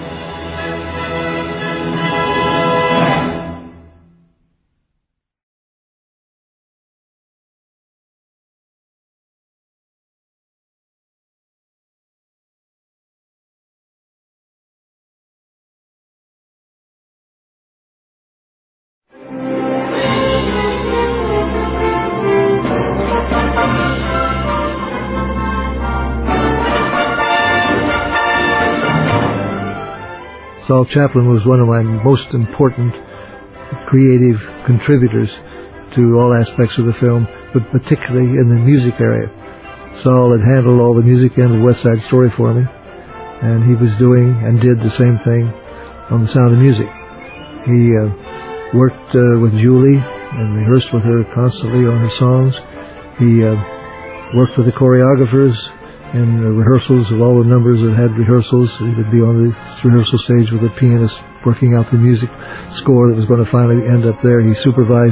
Saul Chaplin was one of my most important creative contributors to all aspects of the film, but particularly in the music area. Saul had handled all the music end of West Side Story for me, and he was doing and did the same thing on The Sound of Music. He worked with Julie and rehearsed with her constantly on her songs. He worked with the choreographers and rehearsals of all the numbers that had rehearsals. He would be on the rehearsal stage with the pianist working out the music score that was going to finally end up there. He supervised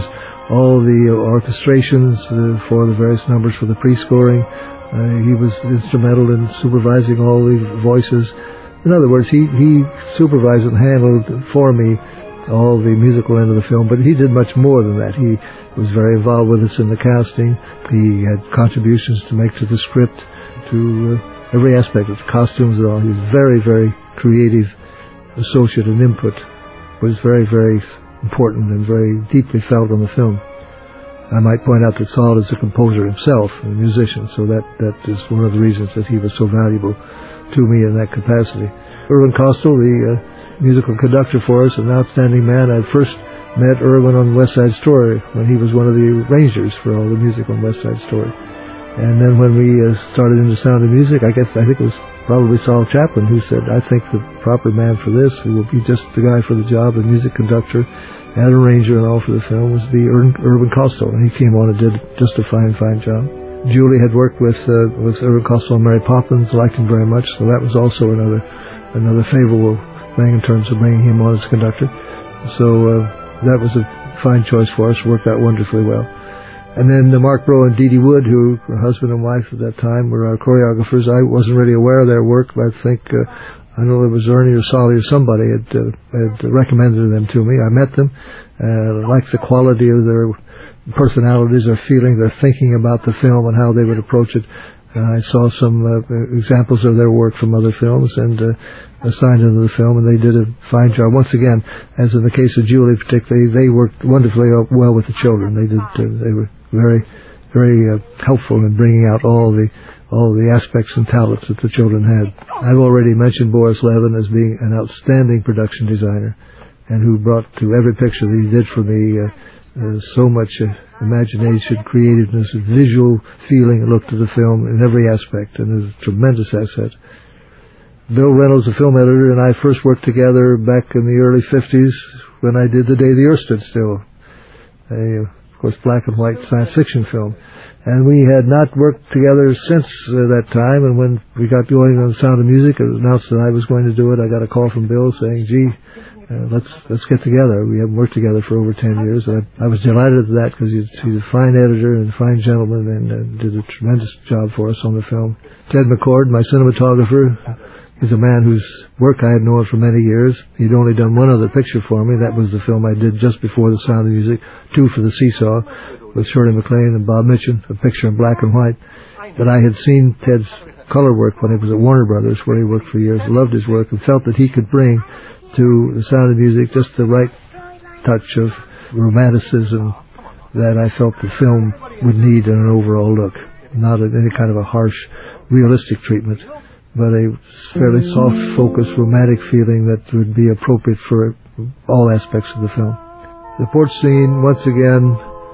all the orchestrations for the various numbers for the pre-scoring. He was instrumental in supervising all the voices. In other words, he supervised and handled for me all the musical end of the film, but he did much more than that. He was very involved with us in the casting. He had contributions to make to the script, to every aspect of the costumes and all. He was very, very creative associate and input. Was very, very important and very deeply felt on the film. I might point out that Saul is a composer himself, a musician, so that is one of the reasons that he was so valuable to me in that capacity. Irwin Kostal, the musical conductor for us, an outstanding man. I first met Irwin on West Side Story when he was one of the arrangers for all the music on West Side Story. And then when we started into Sound of Music, I think it was probably Saul Chaplin who said, I think the proper man for this, who will be just the guy for the job, a music conductor and arranger and all for the film, was the Irwin Kostal. And he came on and did just a fine, fine job. Julie had worked with Irwin Kostal and Mary Poppins, liked him very much, so that was also another favorable thing in terms of bringing him on as conductor. So that was a fine choice for us, worked out wonderfully well. And then Mark Bro and Dee Dee Wood, who were husband and wife at that time, were our choreographers. I wasn't really aware of their work, but I think, I know it was Ernie or Solly or somebody had recommended them to me. I met them, liked the quality of their personalities, their feeling, their thinking about the film and how they would approach it. I saw some examples of their work from other films and assigned into the film, and they did a fine job. Once again, as in the case of Julie particularly, they worked wonderfully well with the children. They were very, very helpful in bringing out all the aspects and talents that the children had. I've already mentioned Boris Levin as being an outstanding production designer, and who brought to every picture that he did for me so much imagination, creativeness, visual feeling and look to the film in every aspect, and is a tremendous asset. Bill Reynolds, the film editor, and I first worked together back in the early 50s when I did The Day the Earth Stood Still, of course, black and white science fiction film. And we had not worked together since that time, and when we got going on Sound of Music, it was announced that I was going to do it. I got a call from Bill saying, gee, let's get together. We haven't worked together for over 10 years. And I was delighted at that because he's a fine editor and a fine gentleman, and did a tremendous job for us on the film. Ted McCord, my cinematographer, he's a man whose work I had known for many years. He'd only done one other picture for me. That was the film I did just before The Sound of Music, 2 for the Seesaw, with Shirley MacLaine and Bob Mitchum, a picture in black and white. But I had seen Ted's color work when he was at Warner Brothers, where he worked for years, loved his work, and felt that he could bring to The Sound of Music just the right touch of romanticism that I felt the film would need in an overall look. Not any kind of a harsh, realistic treatment, but a fairly soft, focused, romantic feeling that would be appropriate for all aspects of the film. The porch scene, once again,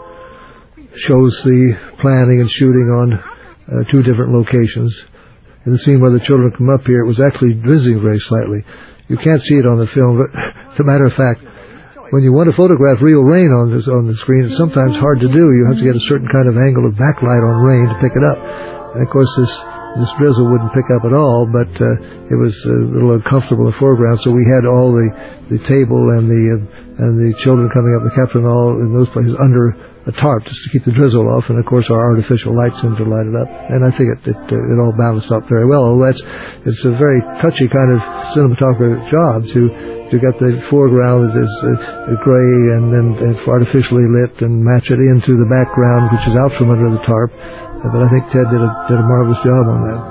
shows the planning and shooting on 2 different locations. In the scene where the children come up here, it was actually drizzling very slightly. You can't see it on the film, but as a matter of fact, when you want to photograph real rain on the screen, it's sometimes hard to do. You have to get a certain kind of angle of backlight on rain to pick it up. And of course, this drizzle wouldn't pick up at all, but it was a little uncomfortable in the foreground, so we had all the table and the children coming up, the captain, all in those places under a tarp just to keep the drizzle off, and of course our artificial lights seemed to light it up, and I think it all balanced out very well. Although it's a very touchy kind of cinematography job to get the foreground that is gray and then artificially lit and match it into the background, which is out from under the tarp. But I think Ted did a marvelous job on that.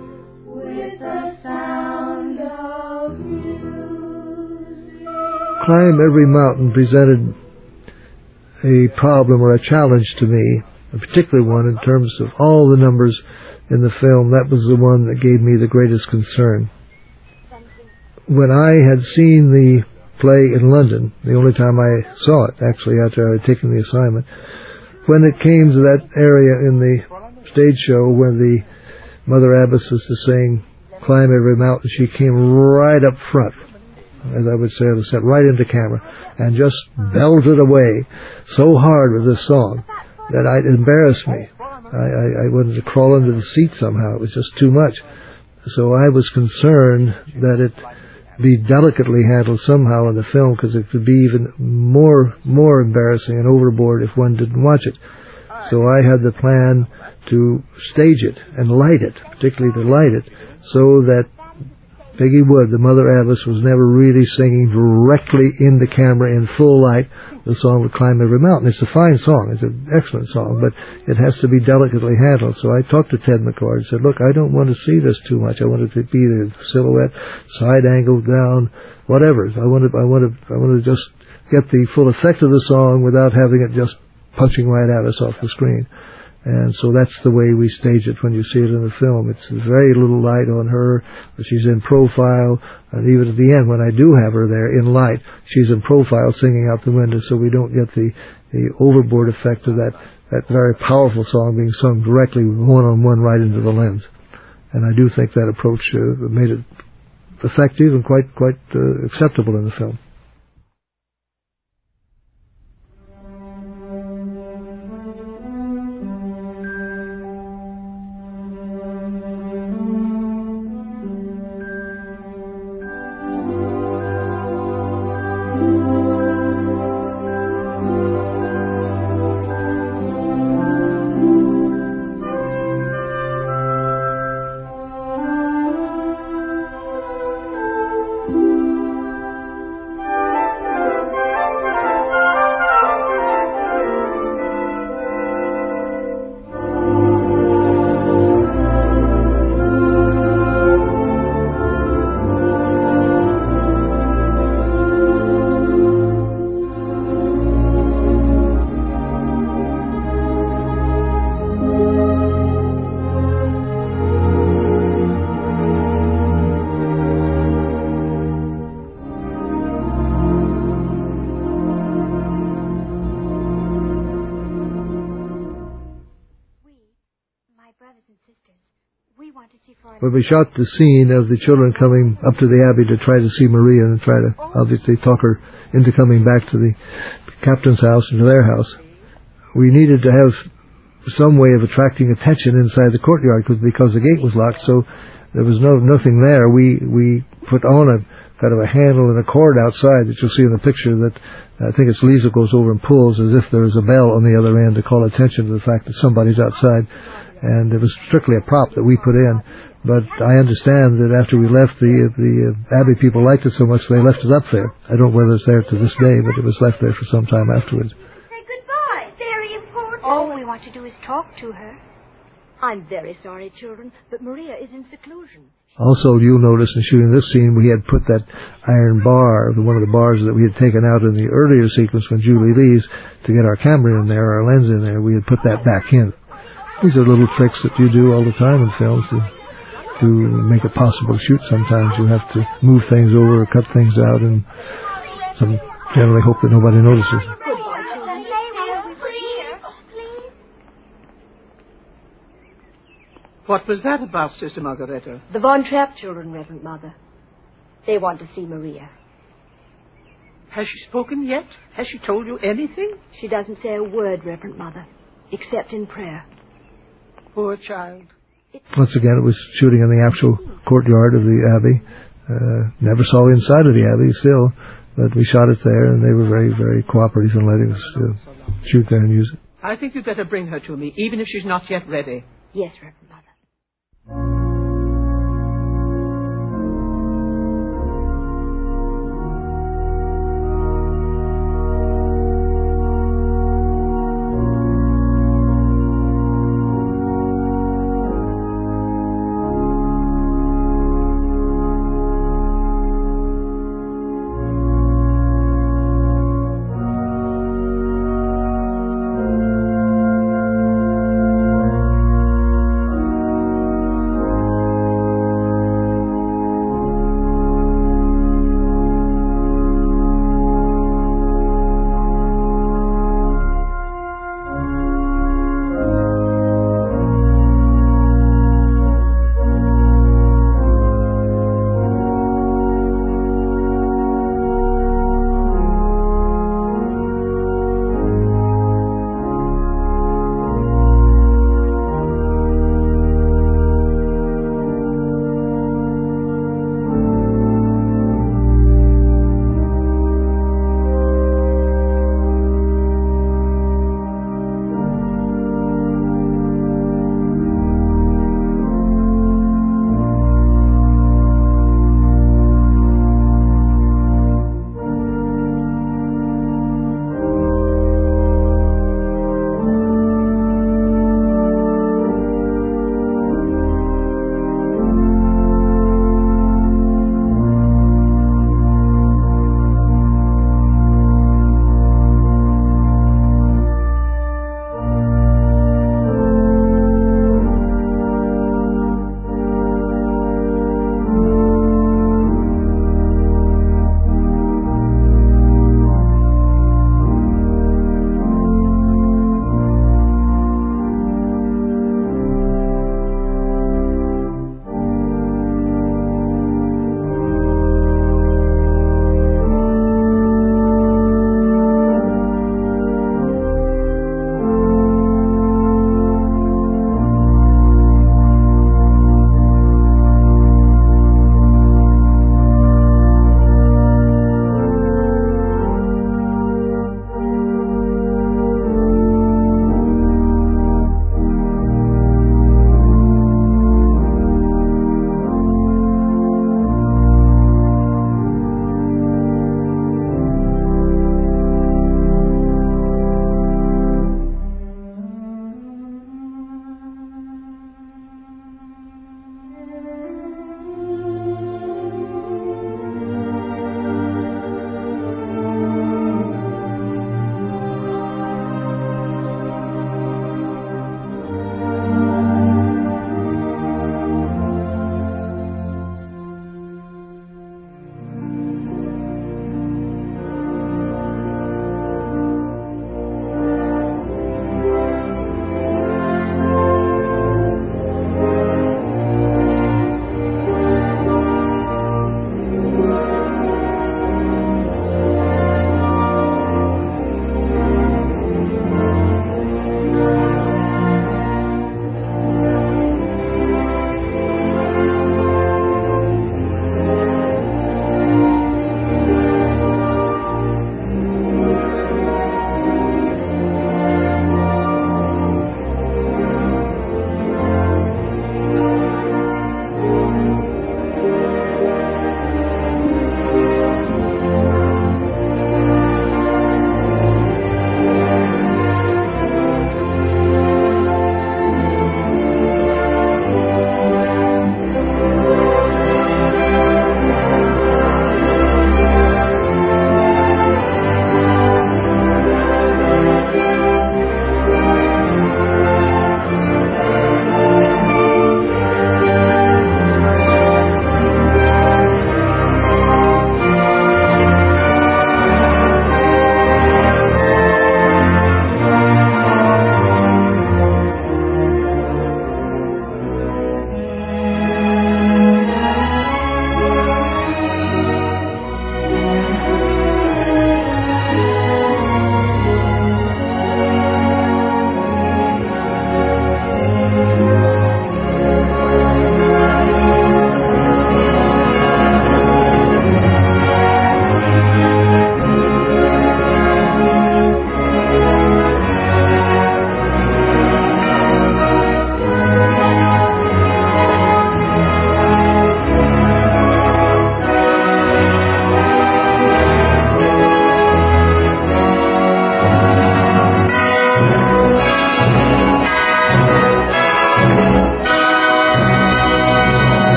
Climb Every Mountain presented a problem or a challenge to me, a particular one in terms of all the numbers in the film. That was the one that gave me the greatest concern. When I had seen the play in London, the only time I saw it, actually, after I had taken the assignment, when it came to that area in the stage show when the Mother Abbess was to sing Climb Every Mountain, she came right up front, as I would say, on the set, right into camera, and just belted away so hard with this song that it embarrassed me. I wanted to crawl under the seat somehow. It was just too much. So I was concerned that be delicately handled somehow in the film, because it could be even more embarrassing and overboard if one didn't watch it. So I had the plan to stage it and light it, particularly to light it, so that Peggy Wood, the Mother Abbess, was never really singing directly in the camera in full light. The song would climb every mountain. It's a fine song. It's an excellent song, but it has to be delicately handled. So I talked to Ted McCord and said, look, I don't want to see this too much. I want it to be the silhouette, side angled down, whatever. I want to just get the full effect of the song without having it just punching right at us off the screen. And so that's the way we stage it when you see it in the film. It's very little light on her, but she's in profile. And even at the end, when I do have her there in light, she's in profile singing out the window, so we don't get the overboard effect of that very powerful song being sung directly one-on-one right into the lens. And I do think that approach made it effective and quite acceptable in the film. But we shot the scene of the children coming up to the Abbey to try to see Maria and try to obviously talk her into coming back to the captain's house and to their house. We needed to have some way of attracting attention inside the courtyard because the gate was locked, so there was nothing there. We put on a kind of a handle and a cord outside that you'll see in the picture that I think it's Liesl goes over and pulls as if there is a bell on the other end to call attention to the fact that somebody's outside. And it was strictly a prop that we put in. But I understand that after we left, the Abbey people liked it so much they left it up there. I don't know whether it's there to this day, but it was left there for some time afterwards. Say goodbye. Very important. All we want to do is talk to her. I'm very sorry, children, but Maria is in seclusion. Also, you'll notice in shooting this scene, we had put that iron bar, one of the bars that we had taken out in the earlier sequence when Julie leaves to get our camera in there, our lens in there. We had put that back in. These are little tricks that you do all the time in films to make it possible to shoot. Sometimes you have to move things over or cut things out, and some generally hope that nobody notices. What was that about, Sister Margareta? The Von Trapp children, Reverend Mother. They want to see Maria. Has she spoken yet? Has she told you anything? She doesn't say a word, Reverend Mother, except in prayer. Poor child. Once again, it was shooting in the actual courtyard of the Abbey. Never saw inside of the Abbey still, but we shot it there, and they were very, very cooperative in letting us shoot there and use it. I think you'd better bring her to me, even if she's not yet ready. Yes, Reverend Mother.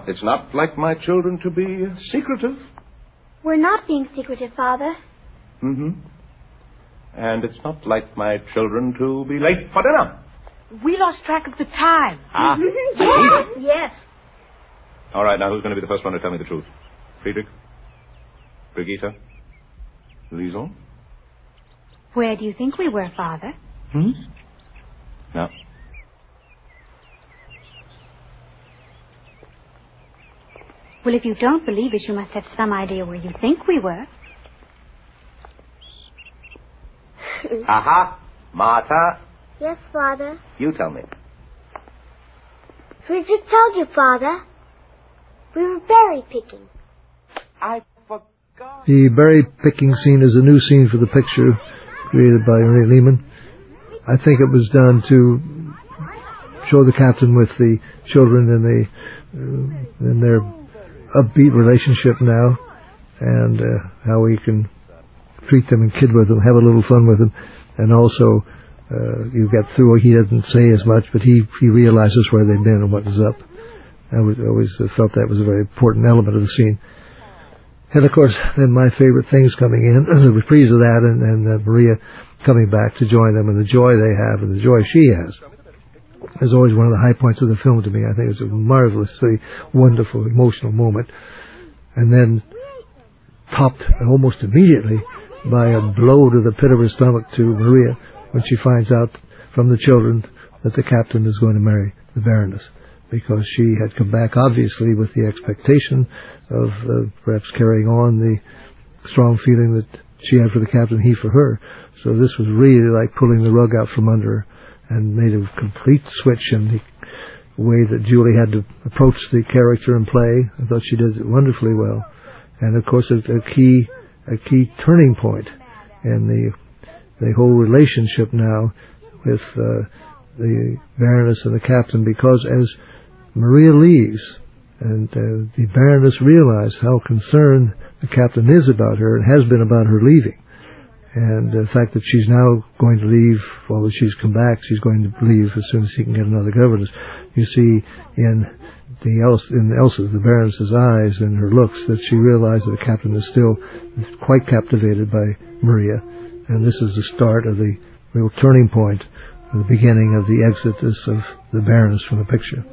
It's not like my children to be secretive. We're not being secretive, Father. Mm-hmm. And it's not like my children to be late for dinner. We lost track of the time. Ah, Yes. All right, now who's going to be the first one to tell me the truth? Friedrich? Brigitte? Liesel? Where do you think we were, Father? No. Well, if you don't believe us, you must have some idea where you think we were. Aha! Martha, Yes, Father. you tell me. Friedrich told you, Father. We were berry picking. I forgot. The berry picking scene is a new scene for the picture created by Maria Lehman. I think it was done to show the captain with the children in their upbeat relationship now, and how he can treat them and kid with them, have a little fun with them, and also you get through. He doesn't say as much, but he realizes where they've been and what is up. I always felt that was a very important element of the scene. And of course, then my favorite things coming in, the reprise of that, and Maria coming back to join them, and the joy they have, and the joy she has, is always one of the high points of the film to me. I think it's a marvelously wonderful, emotional moment. And then topped almost immediately by a blow to the pit of her stomach to Maria when she finds out from the children that the captain is going to marry the Baroness, because she had come back obviously with the expectation of perhaps carrying on the strong feeling that she had for the captain, he for her. So this was really like pulling the rug out from under her, and made a complete switch in the way that Julie had to approach the character and play. I thought she did it wonderfully well. And of course a key turning point in the whole relationship now with the Baroness and the captain, because as Maria leaves and the Baroness realizes how concerned the captain is about her and has been about her leaving, and the fact that she's now going to leave, although she's come back, she's going to leave as soon as she can get another governess. You see in Elsa's, the Baroness's eyes and her looks, that she realizes the captain is still quite captivated by Maria. And this is the start of the real turning point, the beginning of the exodus of the Baroness from the picture.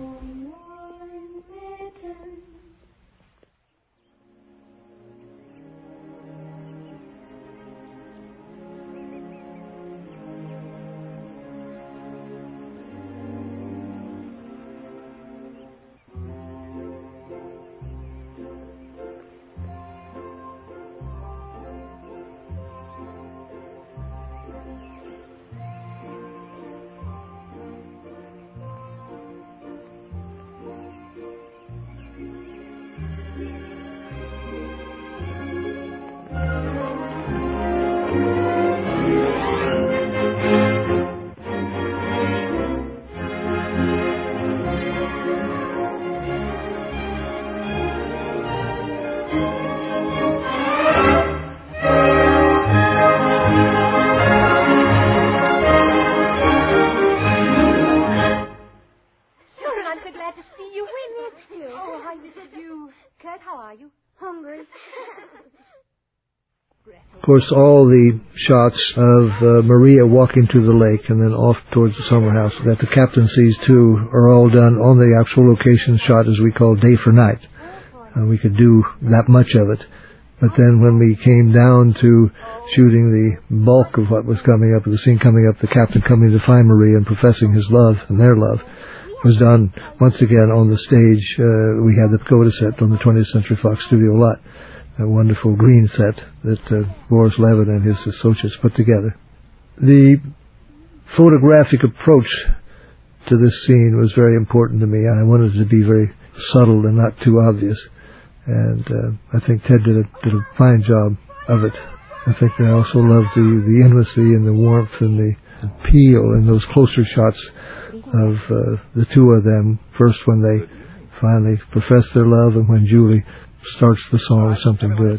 Of course, all the shots of Maria walking to the lake and then off towards the summer house that the captain sees too are all done on the actual location shot, as we call day for night. We could do that much of it. But then when we came down to shooting the bulk of what was coming up, the scene coming up, the captain coming to find Maria and professing his love and their love, was done once again on the stage. We had the Pagoda set on the 20th Century Fox studio lot. A wonderful green set that Boris Levin and his associates put together. The photographic approach to this scene was very important to me. I wanted it to be very subtle and not too obvious. And I think Ted did a fine job of it. I think I also loved the intimacy and the warmth and the appeal in those closer shots of the two of them. First when they finally profess their love, and when Julie starts the song with something good.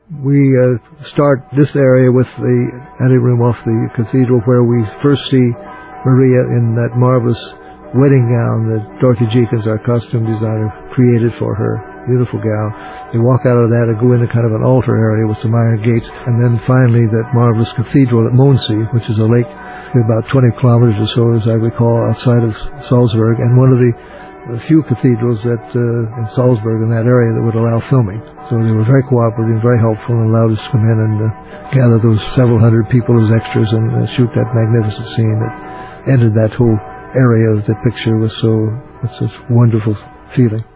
We start this area with the anteroom off the cathedral, where we first see Maria in that marvelous wedding gown that Dorothy Jenkins, our costume designer, created for her. Beautiful gown. They walk out of that and go into kind of an altar area with some iron gates, and then finally that marvelous cathedral at Mondsee, which is a lake about 20 kilometers or so, as I recall, outside of Salzburg, and one of the few cathedrals that in Salzburg, in that area, that would allow filming. So they were very cooperative, very helpful, and allowed us to come in and gather those several hundred people as extras and shoot that magnificent scene that ended that whole area of the picture with such wonderful feeling.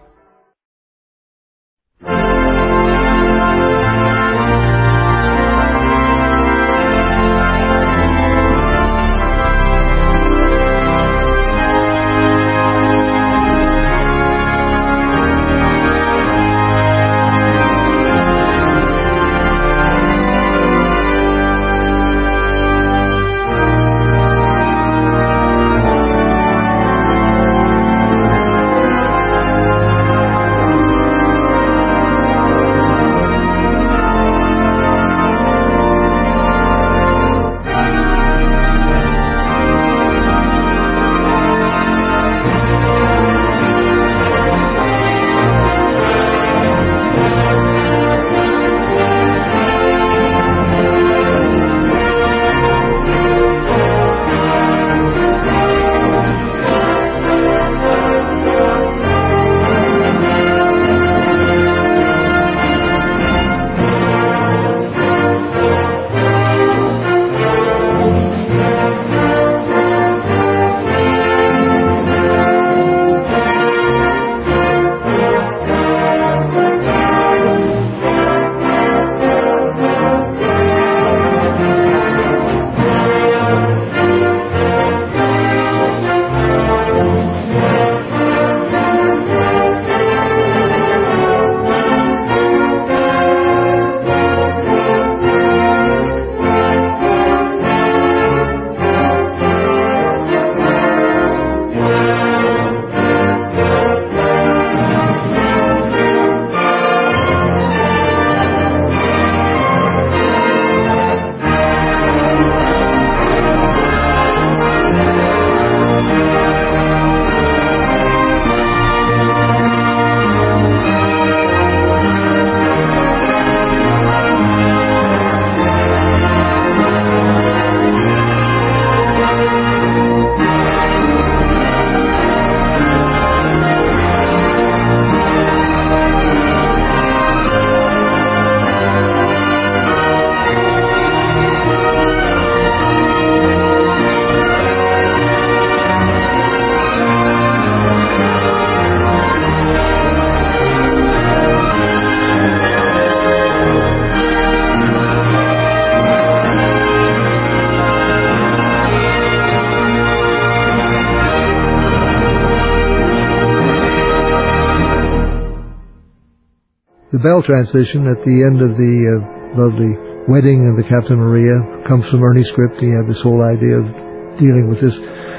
The bell transition at the end of the lovely wedding of the Captain Maria comes from Ernie Script. He had this whole idea of dealing with this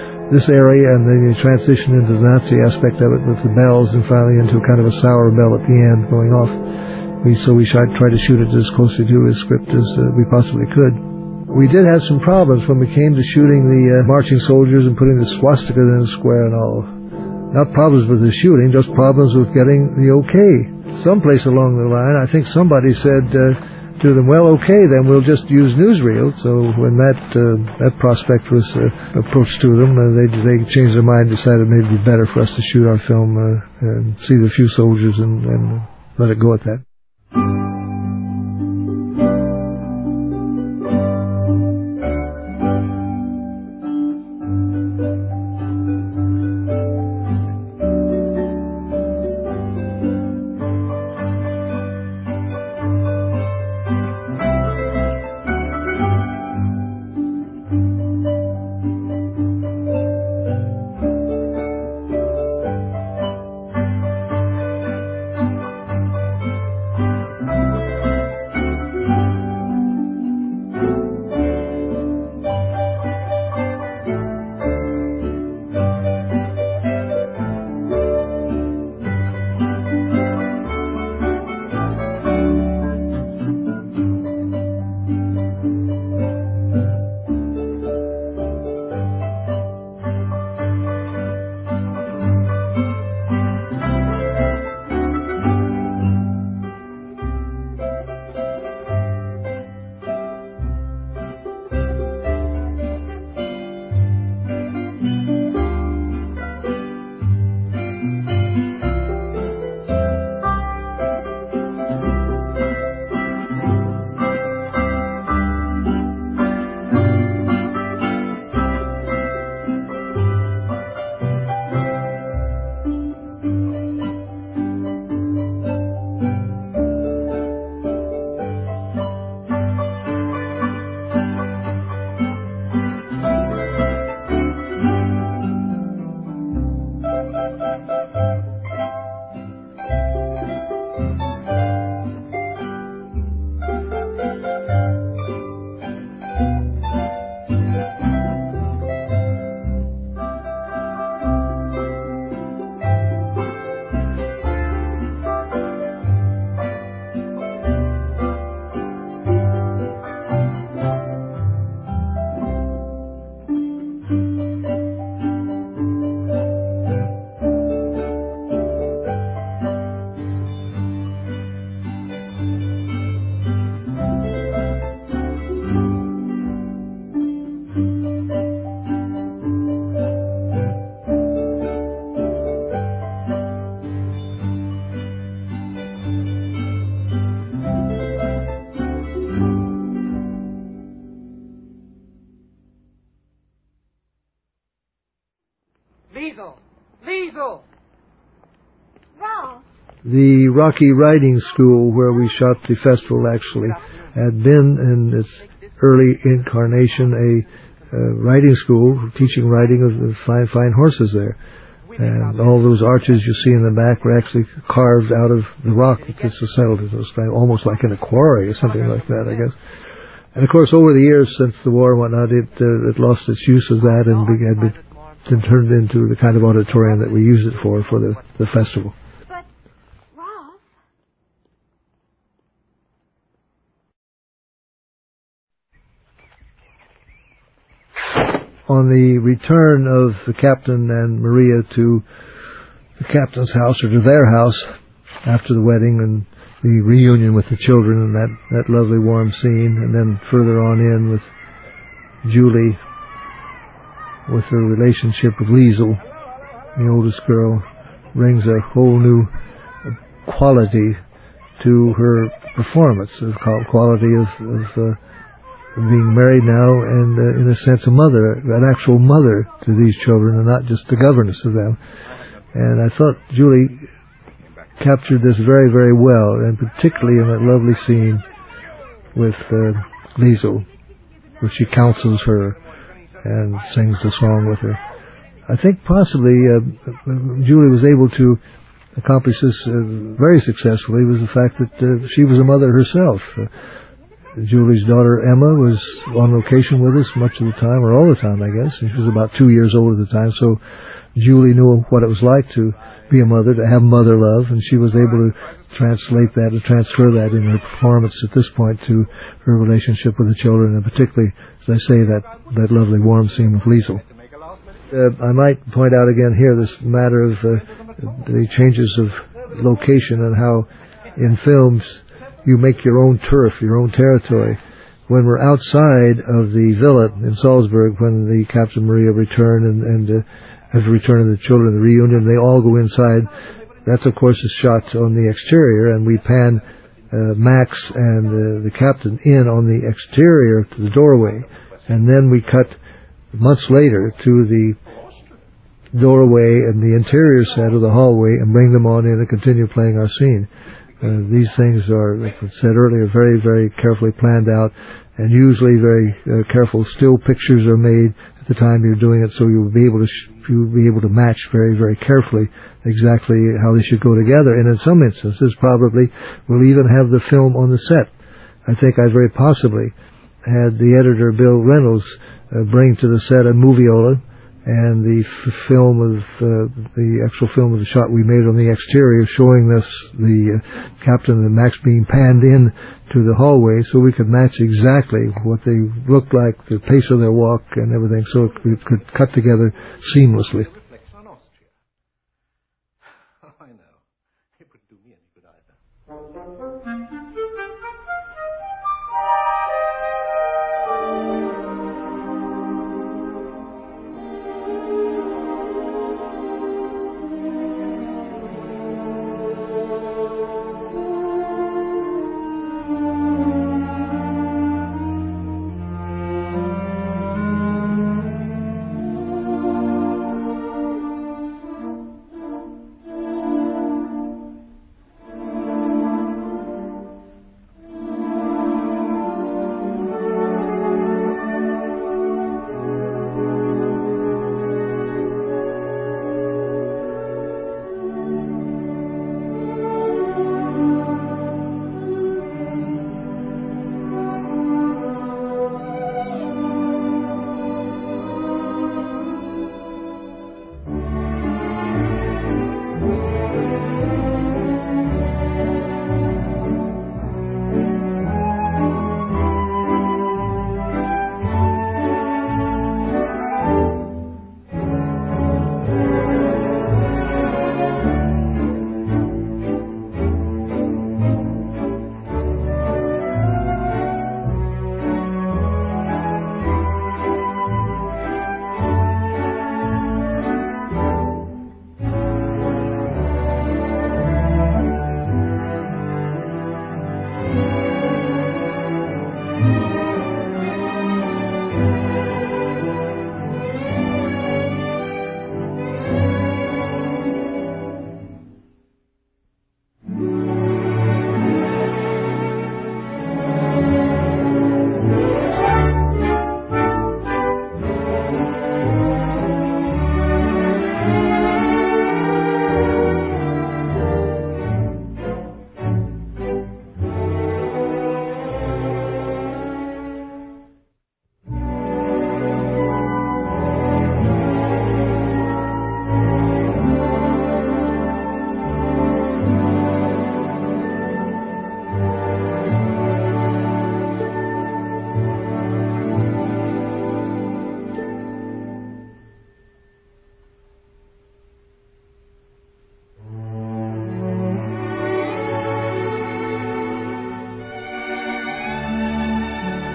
area, and then you transition into the Nazi aspect of it with the bells, and finally into kind of a sour bell at the end going off. So we tried to shoot it as closely to his script as we possibly could. We did have some problems when we came to shooting the marching soldiers and putting the swastika in the square and all. Not problems with the shooting, just problems with getting the okay. Someplace along the line, I think somebody said to them, well, okay, then we'll just use newsreel. So when that prospect was approached to them, they changed their mind, decided maybe it'd be better for us to shoot our film and see the few soldiers and let it go at that. Liesel! Ralph. The Rocky Riding School, where we shot the festival, actually had been in its early incarnation a riding school, teaching riding of fine horses there. And all those arches you see in the back were actually carved out of the rock that this was settled. It was kind of almost like in a quarry or something like that, I guess. And of course, over the years since the war and whatnot, it lost its use of that and had been turned into the kind of auditorium that we use it for the festival. But, Ralph... On the return of the captain and Maria to the captain's house, or to their house, after the wedding and the reunion with the children and that lovely warm scene, and then further on in with Julie, with her relationship with Liesel, the oldest girl, brings a whole new quality to her performance, a quality of being married now and, in a sense, a mother, an actual mother to these children and not just the governess of them. And I thought Julie captured this very, very well, and particularly in that lovely scene with Liesel, where she counsels her and sings the song with her. I think possibly Julie was able to accomplish this very successfully was the fact that she was a mother herself. Julie's daughter Emma was on location with us much of the time, or all the time, I guess. She was about 2 years old at the time, so Julie knew what it was like to be a mother, to have mother love, and she was able to translate that and transfer that in her performance at this point to her relationship with the children, and particularly, as I say, that lovely warm scene with Liesel. I might point out again here this matter of the changes of location and how in films you make your own turf, your own territory. When we're outside of the villa in Salzburg, when the Captain Maria returned and after returning the children, the reunion, they all go inside. That's, of course, is shot on the exterior, and we pan Max and the captain in on the exterior to the doorway. And then we cut months later to the doorway and the interior set of the hallway and bring them on in and continue playing our scene. These things are, like I said earlier, very, very carefully planned out, and usually very careful still pictures are made at the time you're doing it, so you'll be able to match very, very carefully exactly how they should go together. And in some instances, probably we'll even have the film on the set. I think I very possibly had the editor Bill Reynolds bring to the set a moviola and the film of the actual film of the shot we made on the exterior, showing us the captain and Max being panned in to the hallway, so we could match exactly what they looked like, the pace of their walk and everything, so it could cut together seamlessly. I know. It wouldn't do me any good either.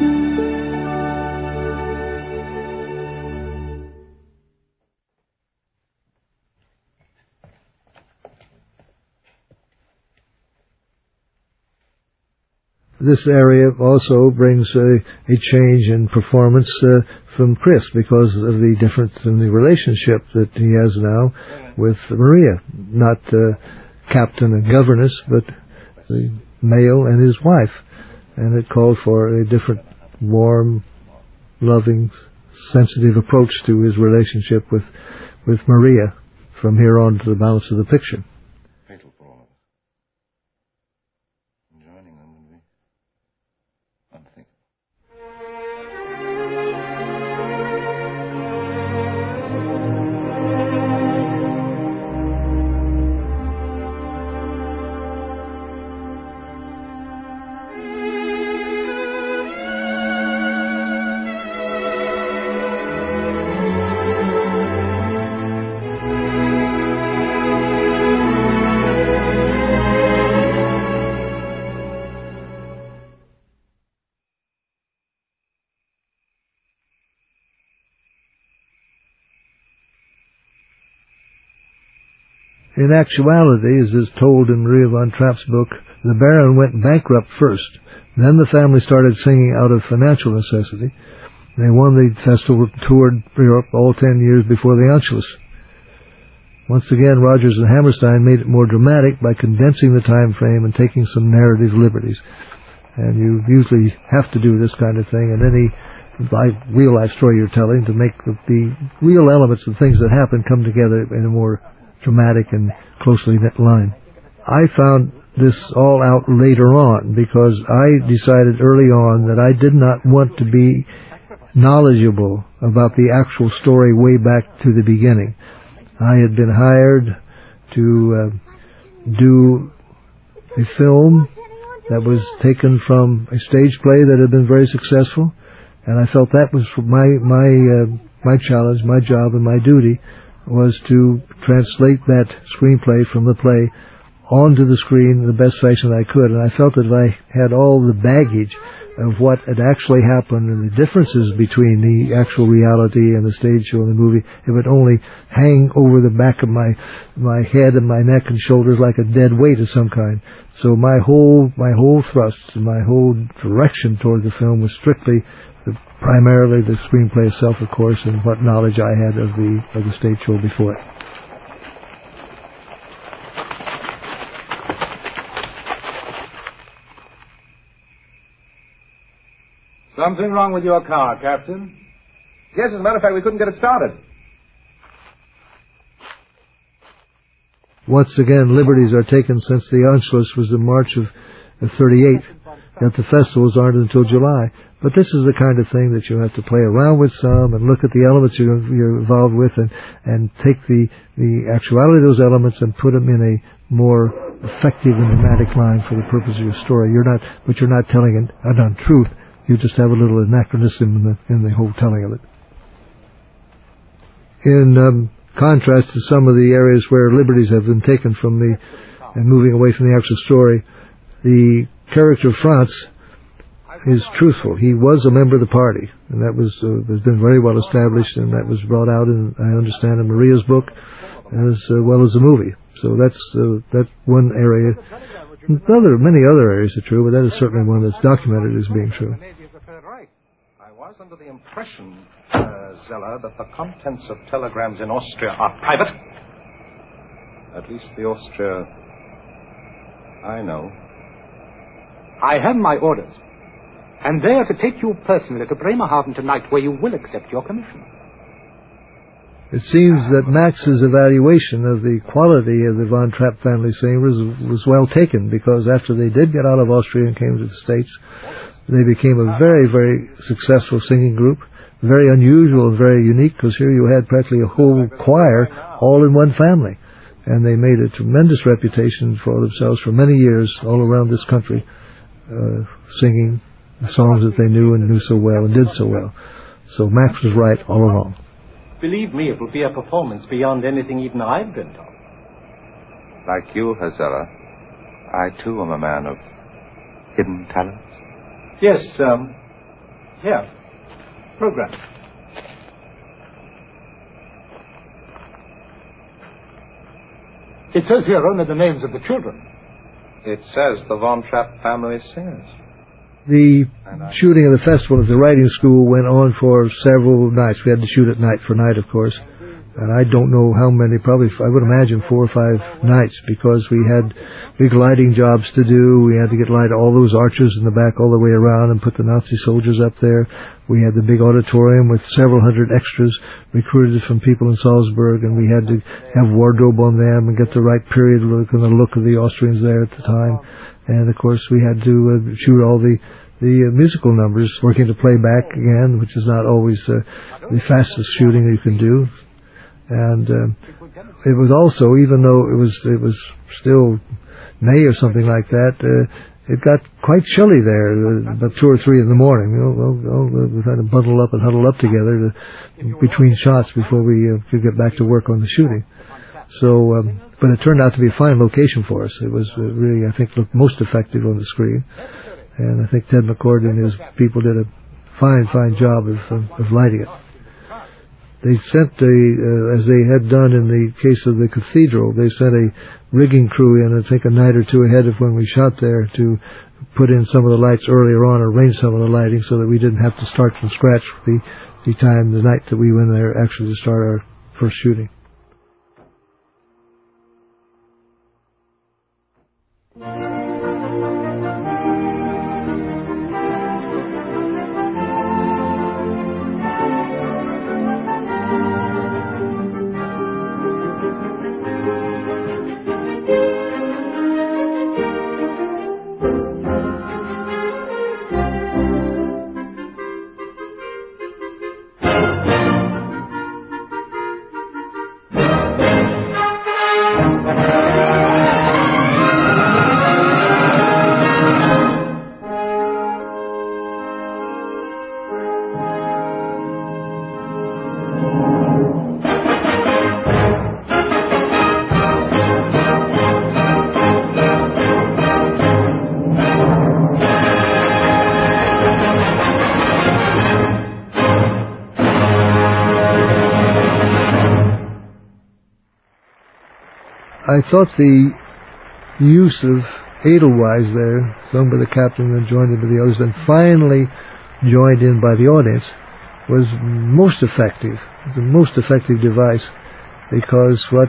This area also brings a change in performance from Chris because of the difference in the relationship that he has now with Maria. Not captain and governess, but the male and his wife. And it called for a different, warm, loving, sensitive approach to his relationship with Maria from here on to the balance of the picture. Fatal for all of us. Joining them would be unthinkable. In actuality, as is told in Maria von Trapp's book, the Baron went bankrupt first. Then the family started singing out of financial necessity. They won the festival, toured Europe all 10 years before the Anschluss. Once again, Rodgers and Hammerstein made it more dramatic by condensing the time frame and taking some narrative liberties. And you usually have to do this kind of thing in any real-life story you're telling to make the real elements of things that happen come together in a more dramatic and closely knit line. I found this all out later on because I decided early on that I did not want to be knowledgeable about the actual story way back to the beginning. I had been hired to do a film that was taken from a stage play that had been very successful, and I felt that was my challenge, my job, and my duty was to translate that screenplay from the play onto the screen in the best fashion I could. And I felt that if I had all the baggage of what had actually happened and the differences between the actual reality and the stage show and the movie, it would only hang over the back of my head and my neck and shoulders like a dead weight of some kind. So my whole thrust and my whole direction toward the film was strictly primarily the screenplay itself, of course, and what knowledge I had of the stage show before it. Something wrong with your car, Captain? Yes, as a matter of fact, we couldn't get it started. Once again, liberties are taken since the Anschluss was in March of 38. That the festivals aren't until July. But this is the kind of thing that you have to play around with some and look at the elements you're involved with and take the actuality of those elements and put them in a more effective and dramatic line for the purpose of your story. You're not telling an untruth. You just have a little anachronism in the whole telling of it. In contrast to some of the areas where liberties have been taken from and moving away from the actual story, the character of Franz is truthful. He was a member of the party, and that has been very well established, and that was brought out in, I understand, in Maria's book, as well as the movie. So that's one area. Many other areas are true, but that is certainly one that's documented as being true. I was under the impression, Zeller, that the contents of telegrams in Austria are private. At least the Austria I know. I have my orders, and they are to take you personally to Bremerhaven tonight, where you will accept your commission. It seems that Max's evaluation of the quality of the Von Trapp family singers was well taken, because after they did get out of Austria and came to the States, they became a very, very successful singing group, very unusual and very unique, because here you had practically a whole choir all in one family. And they made a tremendous reputation for themselves for many years all around this country, singing the songs that they knew and knew so well and did so well. So Max was right all along. Believe me, it will be a performance beyond anything even I've dreamt of. Like you, Herr Zeller, I too am a man of hidden talents. Yes, Here. Program. It says here only the names of the children. It says the Von Trapp family singers. The shooting of the festival at the writing school went on for several nights. We had to shoot at night for night, of course. And I don't know how many, probably, I would imagine 4 or 5 nights, because we had big lighting jobs to do. We had to get light all those arches in the back all the way around and put the Nazi soldiers up there. We had the big auditorium with several hundred extras recruited from people in Salzburg, and we had to have wardrobe on them and get the right period look and the look of the Austrians there at the time. And of course we had to shoot all the musical numbers, working to playback again, which is not always the fastest shooting you can do. And it was also, even though it was still May or something like that, it got quite chilly there about 2 or 3 in the morning. We had to bundle up and huddle up together between shots before we could get back to work on the shooting. So, but it turned out to be a fine location for us. It was really, I think, looked most effective on the screen. And I think Ted McCord and his people did a fine job of lighting it. They sent as they had done in the case of the cathedral, they sent a rigging crew in, I think a night or 2 ahead of when we shot there, to put in some of the lights earlier on, arrange some of the lighting so that we didn't have to start from scratch the night that we went there actually to start our first shooting. I thought the use of Edelweiss there, sung by the captain and joined in by the others, and finally joined in by the audience, was most effective. It was the most effective device, because what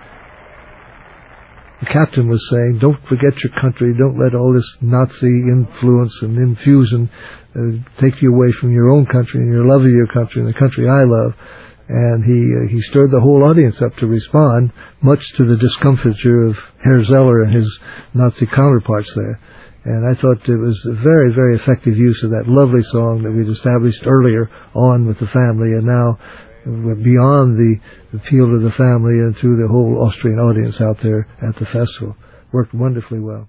the captain was saying, don't forget your country, don't let all this Nazi influence and infusion take you away from your own country and your love of your country and the country I love. And he stirred the whole audience up to respond, much to the discomfiture of Herr Zeller and his Nazi counterparts there. And I thought it was a very, very effective use of that lovely song that we'd established earlier on with the family, and now beyond the appeal to the family and through the whole Austrian audience out there at the festival. Worked wonderfully well.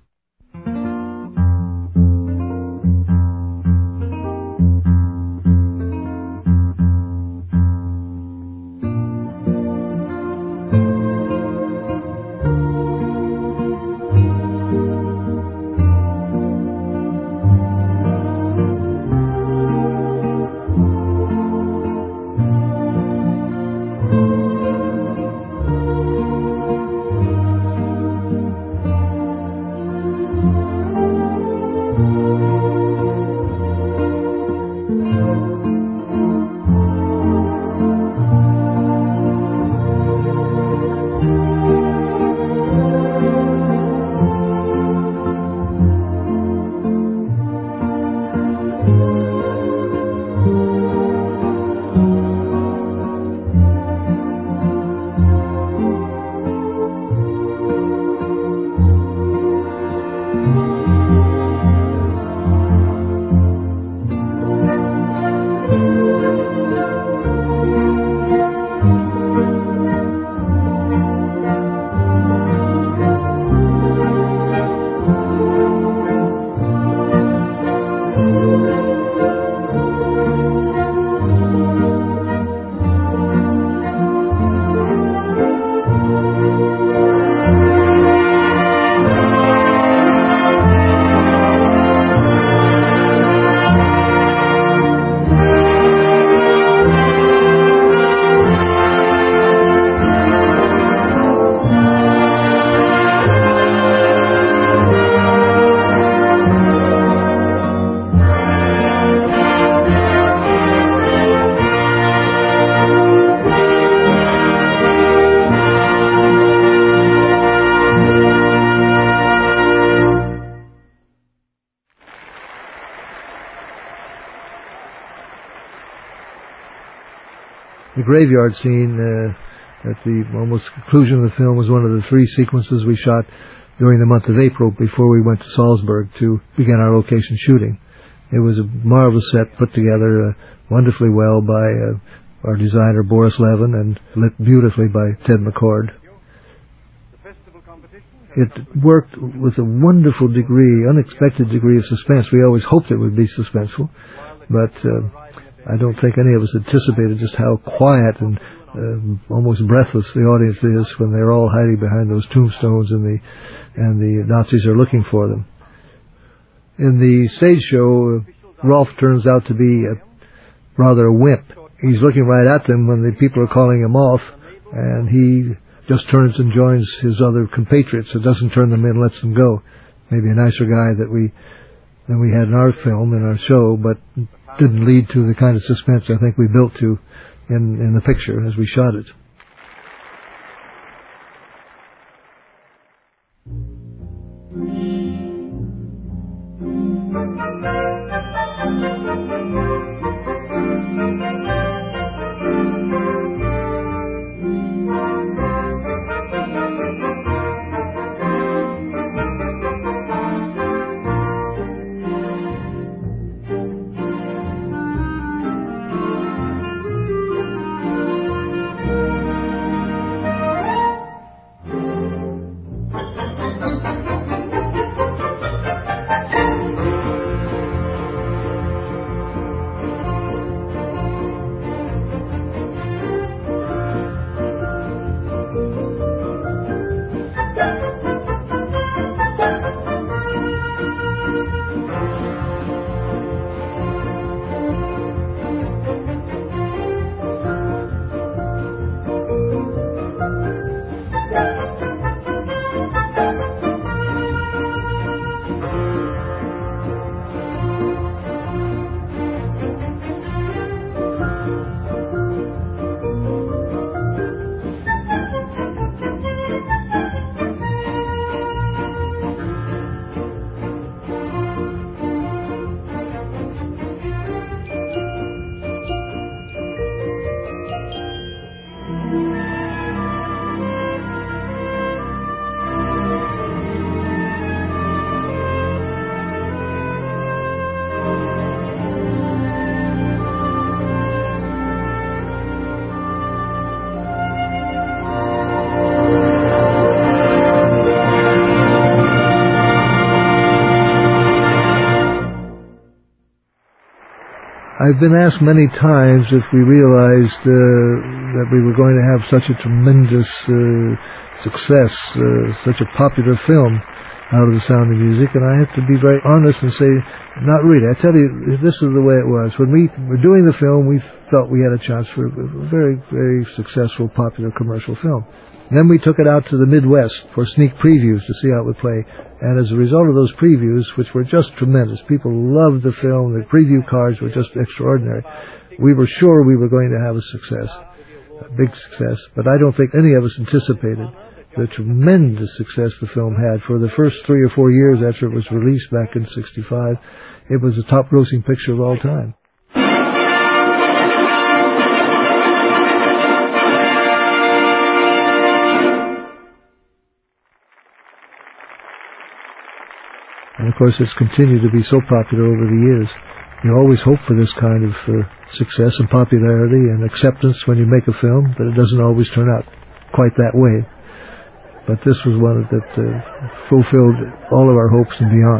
The graveyard scene at the almost conclusion of the film was one of the 3 sequences we shot during the month of April before we went to Salzburg to begin our location shooting. It was a marvelous set put together wonderfully well by our designer Boris Levin and lit beautifully by Ted McCord. It worked with a wonderful degree, unexpected degree of suspense. We always hoped it would be suspenseful, but I don't think any of us anticipated just how quiet and almost breathless the audience is when they're all hiding behind those tombstones and the Nazis are looking for them. In the stage show, Rolf turns out to be rather a wimp. He's looking right at them when the people are calling him off, and he just turns and joins his other compatriots. It doesn't turn them in, lets them go. Maybe a nicer guy than we had in our film, in our show, but didn't lead to the kind of suspense I think we built to in the picture as we shot it. I've been asked many times if we realized that we were going to have such a tremendous success, such a popular film out of The Sound of Music, and I have to be very honest and say, not really. I tell you, this is the way it was. When we were doing the film, we thought we had a chance for a very, very successful, popular commercial film. Then we took it out to the Midwest for sneak previews to see how it would play. And as a result of those previews, which were just tremendous, people loved the film, the preview cards were just extraordinary, we were sure we were going to have a success, a big success. But I don't think any of us anticipated the tremendous success the film had. For the first 3 or 4 years after it was released back in '65, it was the top-grossing picture of all time. And of course, it's continued to be so popular over the years. You always hope for this kind of success and popularity and acceptance when you make a film, but it doesn't always turn out quite that way. But this was one that fulfilled all of our hopes and beyond.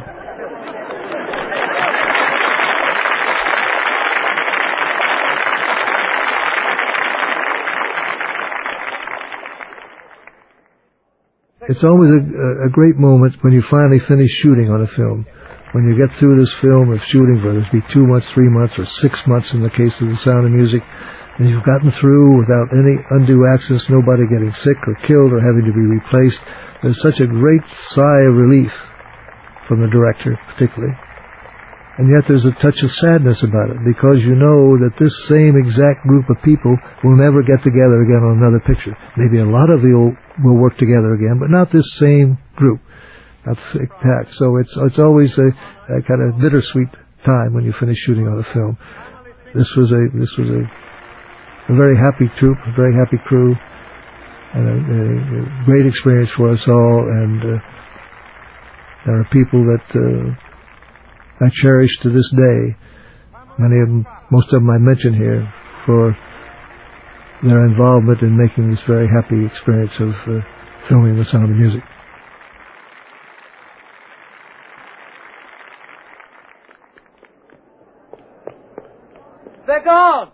It's always a great moment when you finally finish shooting on a film. When you get through this film of shooting, whether it be 2 months, 3 months, or 6 months in the case of The Sound of Music, and you've gotten through without any undue accidents, nobody getting sick or killed or having to be replaced, there's such a great sigh of relief from the director, particularly. And yet there's a touch of sadness about it, because you know that this same exact group of people will never get together again on another picture. Maybe a lot of you will work together again, but not this same group. Not exact. So it's always a kind of bittersweet time when you finish shooting on a film. This was a a very happy troupe, a very happy crew, and a great experience for us all. And there are people that I cherish to this day. Many of them, most of them I mention here, for their involvement in making this very happy experience of filming The Sound of Music. They're gone!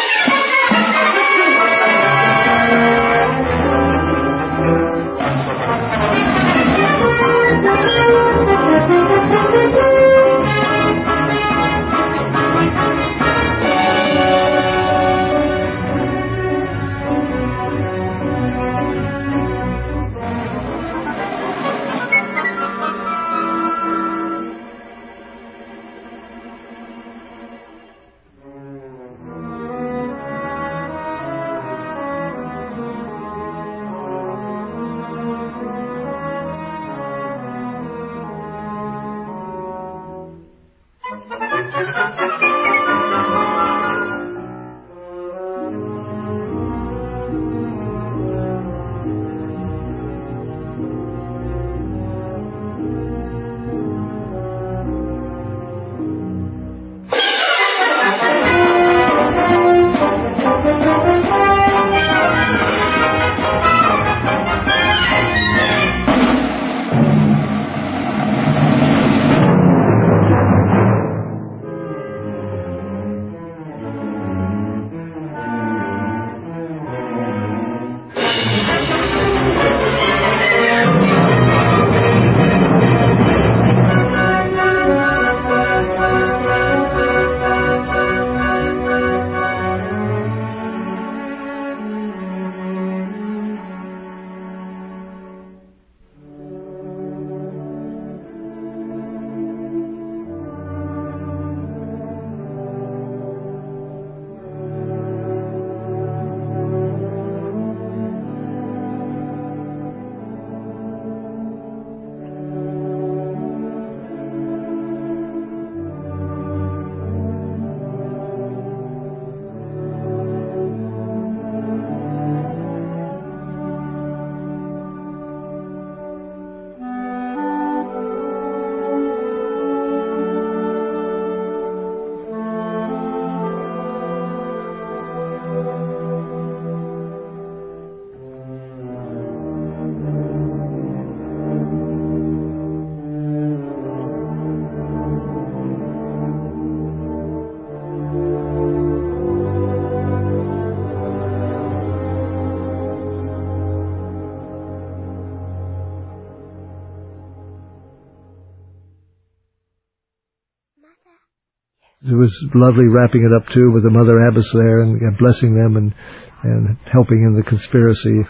It was lovely wrapping it up, too, with the Mother Abbess there and blessing them and helping in the conspiracy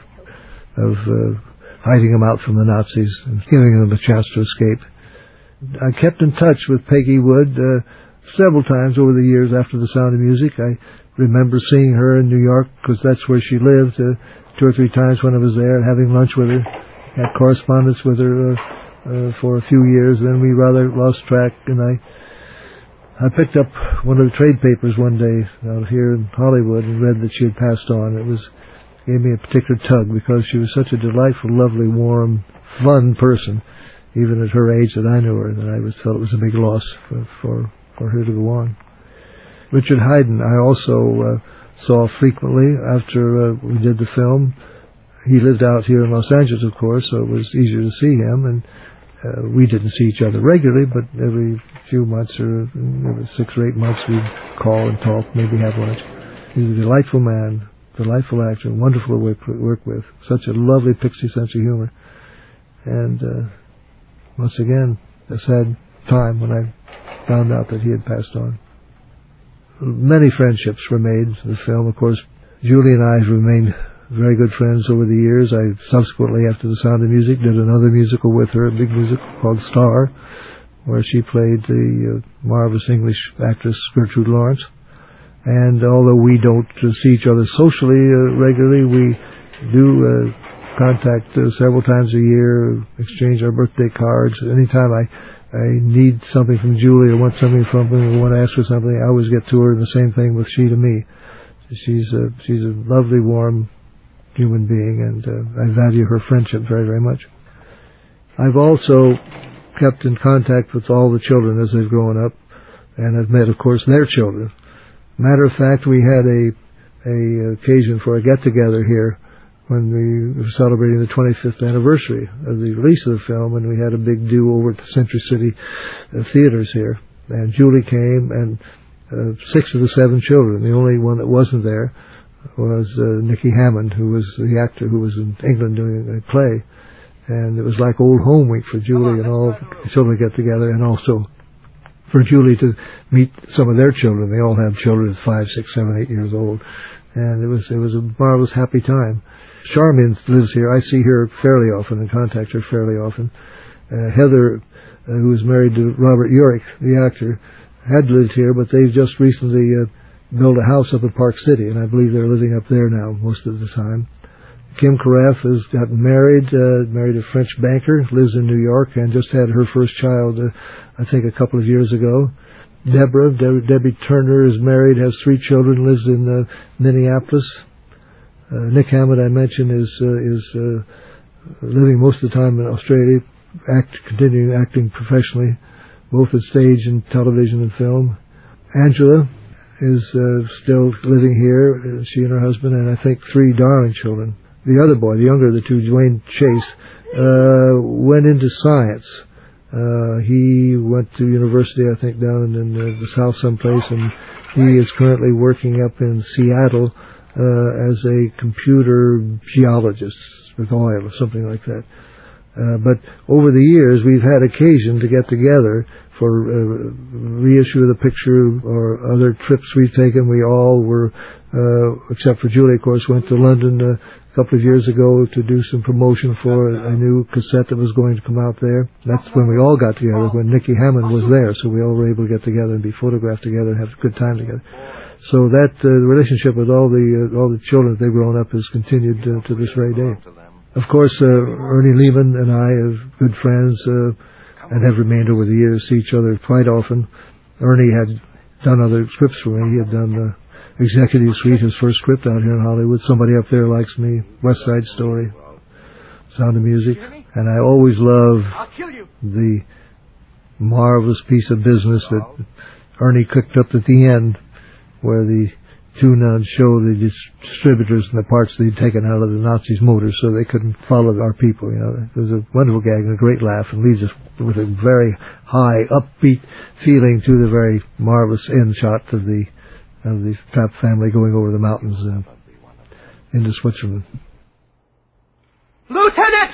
of hiding them out from the Nazis and giving them a chance to escape. I kept in touch with Peggy Wood several times over the years after The Sound of Music. I remember seeing her in New York because that's where she lived 2 or 3 times when I was there, having lunch with her. Had correspondence with her for a few years. Then we rather lost track, and I picked up one of the trade papers one day out here in Hollywood and read that she had passed on. It gave me a particular tug because she was such a delightful, lovely, warm, fun person, even at her age that I knew her, that I felt it was a big loss for her to go on. Richard Haydn I also saw frequently after we did the film. He lived out here in Los Angeles, of course, so it was easier to see him, and we didn't see each other regularly, but every few months or every 6 or 8 months we'd call and talk, maybe have lunch. He's a delightful man, delightful actor, wonderful to work with, such a lovely pixie sense of humor. And once again, a sad time when I found out that he had passed on. Many friendships were made in the film. Of course, Julie and I have remained very good friends over the years. I subsequently, after The Sound of Music, did another musical with her, a big musical called Star, where she played the marvelous English actress Gertrude Lawrence. And although we don't see each other socially regularly, we do contact several times a year, exchange our birthday cards. Anytime I need something from Julie or want something from her or want to ask her something, I always get to her, and the same thing with she to me. She's a lovely, warm human being, and I value her friendship very, very much. I've also kept in contact with all the children as they've grown up, and I've met, of course, their children. Matter of fact, we had a occasion for a get-together here when we were celebrating the 25th anniversary of the release of the film, and we had a big do over at the Century City theaters here. And Julie came, and 6 of the 7 children. The only one that wasn't there was Nicky Hammond, who was the actor who was in England doing a play. And it was like old home week for Julie and all the children get together, and also for Julie to meet some of their children. They all have children at 5, 6, 7, 8 years old. And it was a marvelous, happy time. Charmian lives here. I see her fairly often and contact her fairly often. Heather, who was married to Robert Urich, the actor, had lived here, but they've just recently built a house up in Park City, and I believe they're living up there now most of the time. Kim Carafe has gotten married a French banker, lives in New York, and just had her first child, I think, a couple of years ago. Debbie Turner is married, has 3 children, lives in Minneapolis. Nick Hammond, I mentioned, is living most of the time in Australia, continuing acting professionally, both at stage and television and film. Angela is still living here, she and her husband, and I think 3 darling children. The other boy, the younger of the 2, Dwayne Chase, went into science. He went to university, I think, down in the south someplace, and he is currently working up in Seattle as a computer geologist with oil or something like that. But over the years, we've had occasion to get together for reissue of the picture or other trips we've taken. We all were, except for Julie, of course, went to London a couple of years ago to do some promotion for a new cassette that was going to come out there. That's when we all got together, when Nicky Hammond was there, so we all were able to get together and be photographed together and have a good time together. So that the relationship with all the children that they've grown up has continued to this very day. Of course, Ernie Lehman and I are good friends and have remained over the years, see each other quite often. Ernie had done other scripts for me. He had done Executive Suite, his first script out here in Hollywood. Somebody Up There Likes Me, West Side Story, Sound of Music. And I always love the marvelous piece of business that Ernie cooked up at the end, where the 2 nuns show the distributors and the parts they'd taken out of the Nazis' motors so they couldn't follow our people. You know, it was a wonderful gag and a great laugh, and leaves us with a very high, upbeat feeling to the very marvelous end shot of the Trapp family going over the mountains into Switzerland. Lieutenant!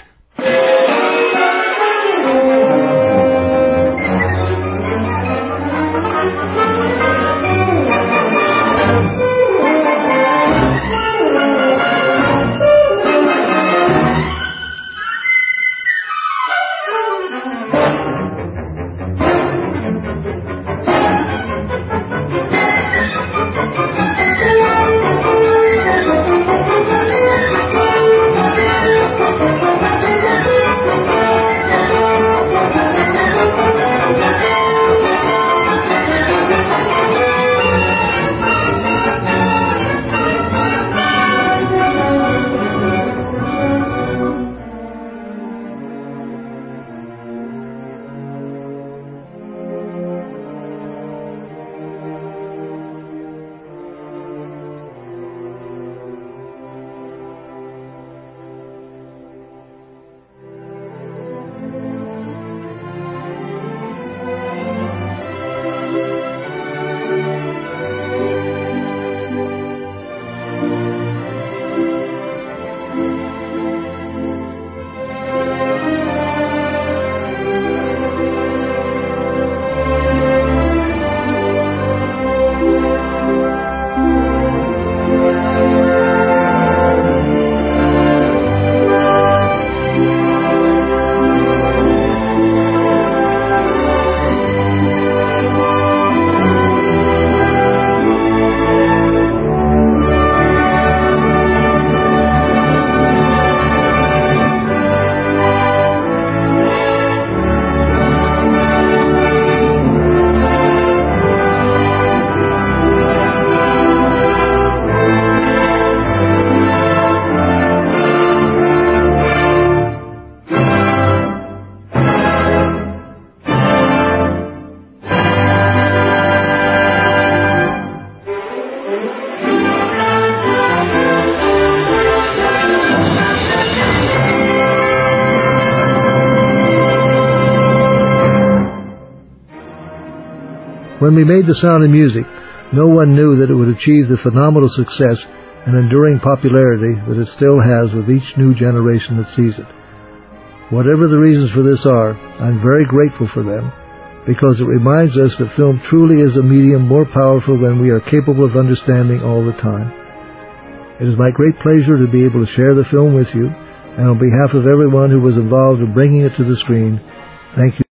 When we made The Sound of Music, no one knew that it would achieve the phenomenal success and enduring popularity that it still has with each new generation that sees it. Whatever the reasons for this are, I'm very grateful for them, because it reminds us that film truly is a medium more powerful than we are capable of understanding all the time. It is my great pleasure to be able to share the film with you, and on behalf of everyone who was involved in bringing it to the screen, thank you.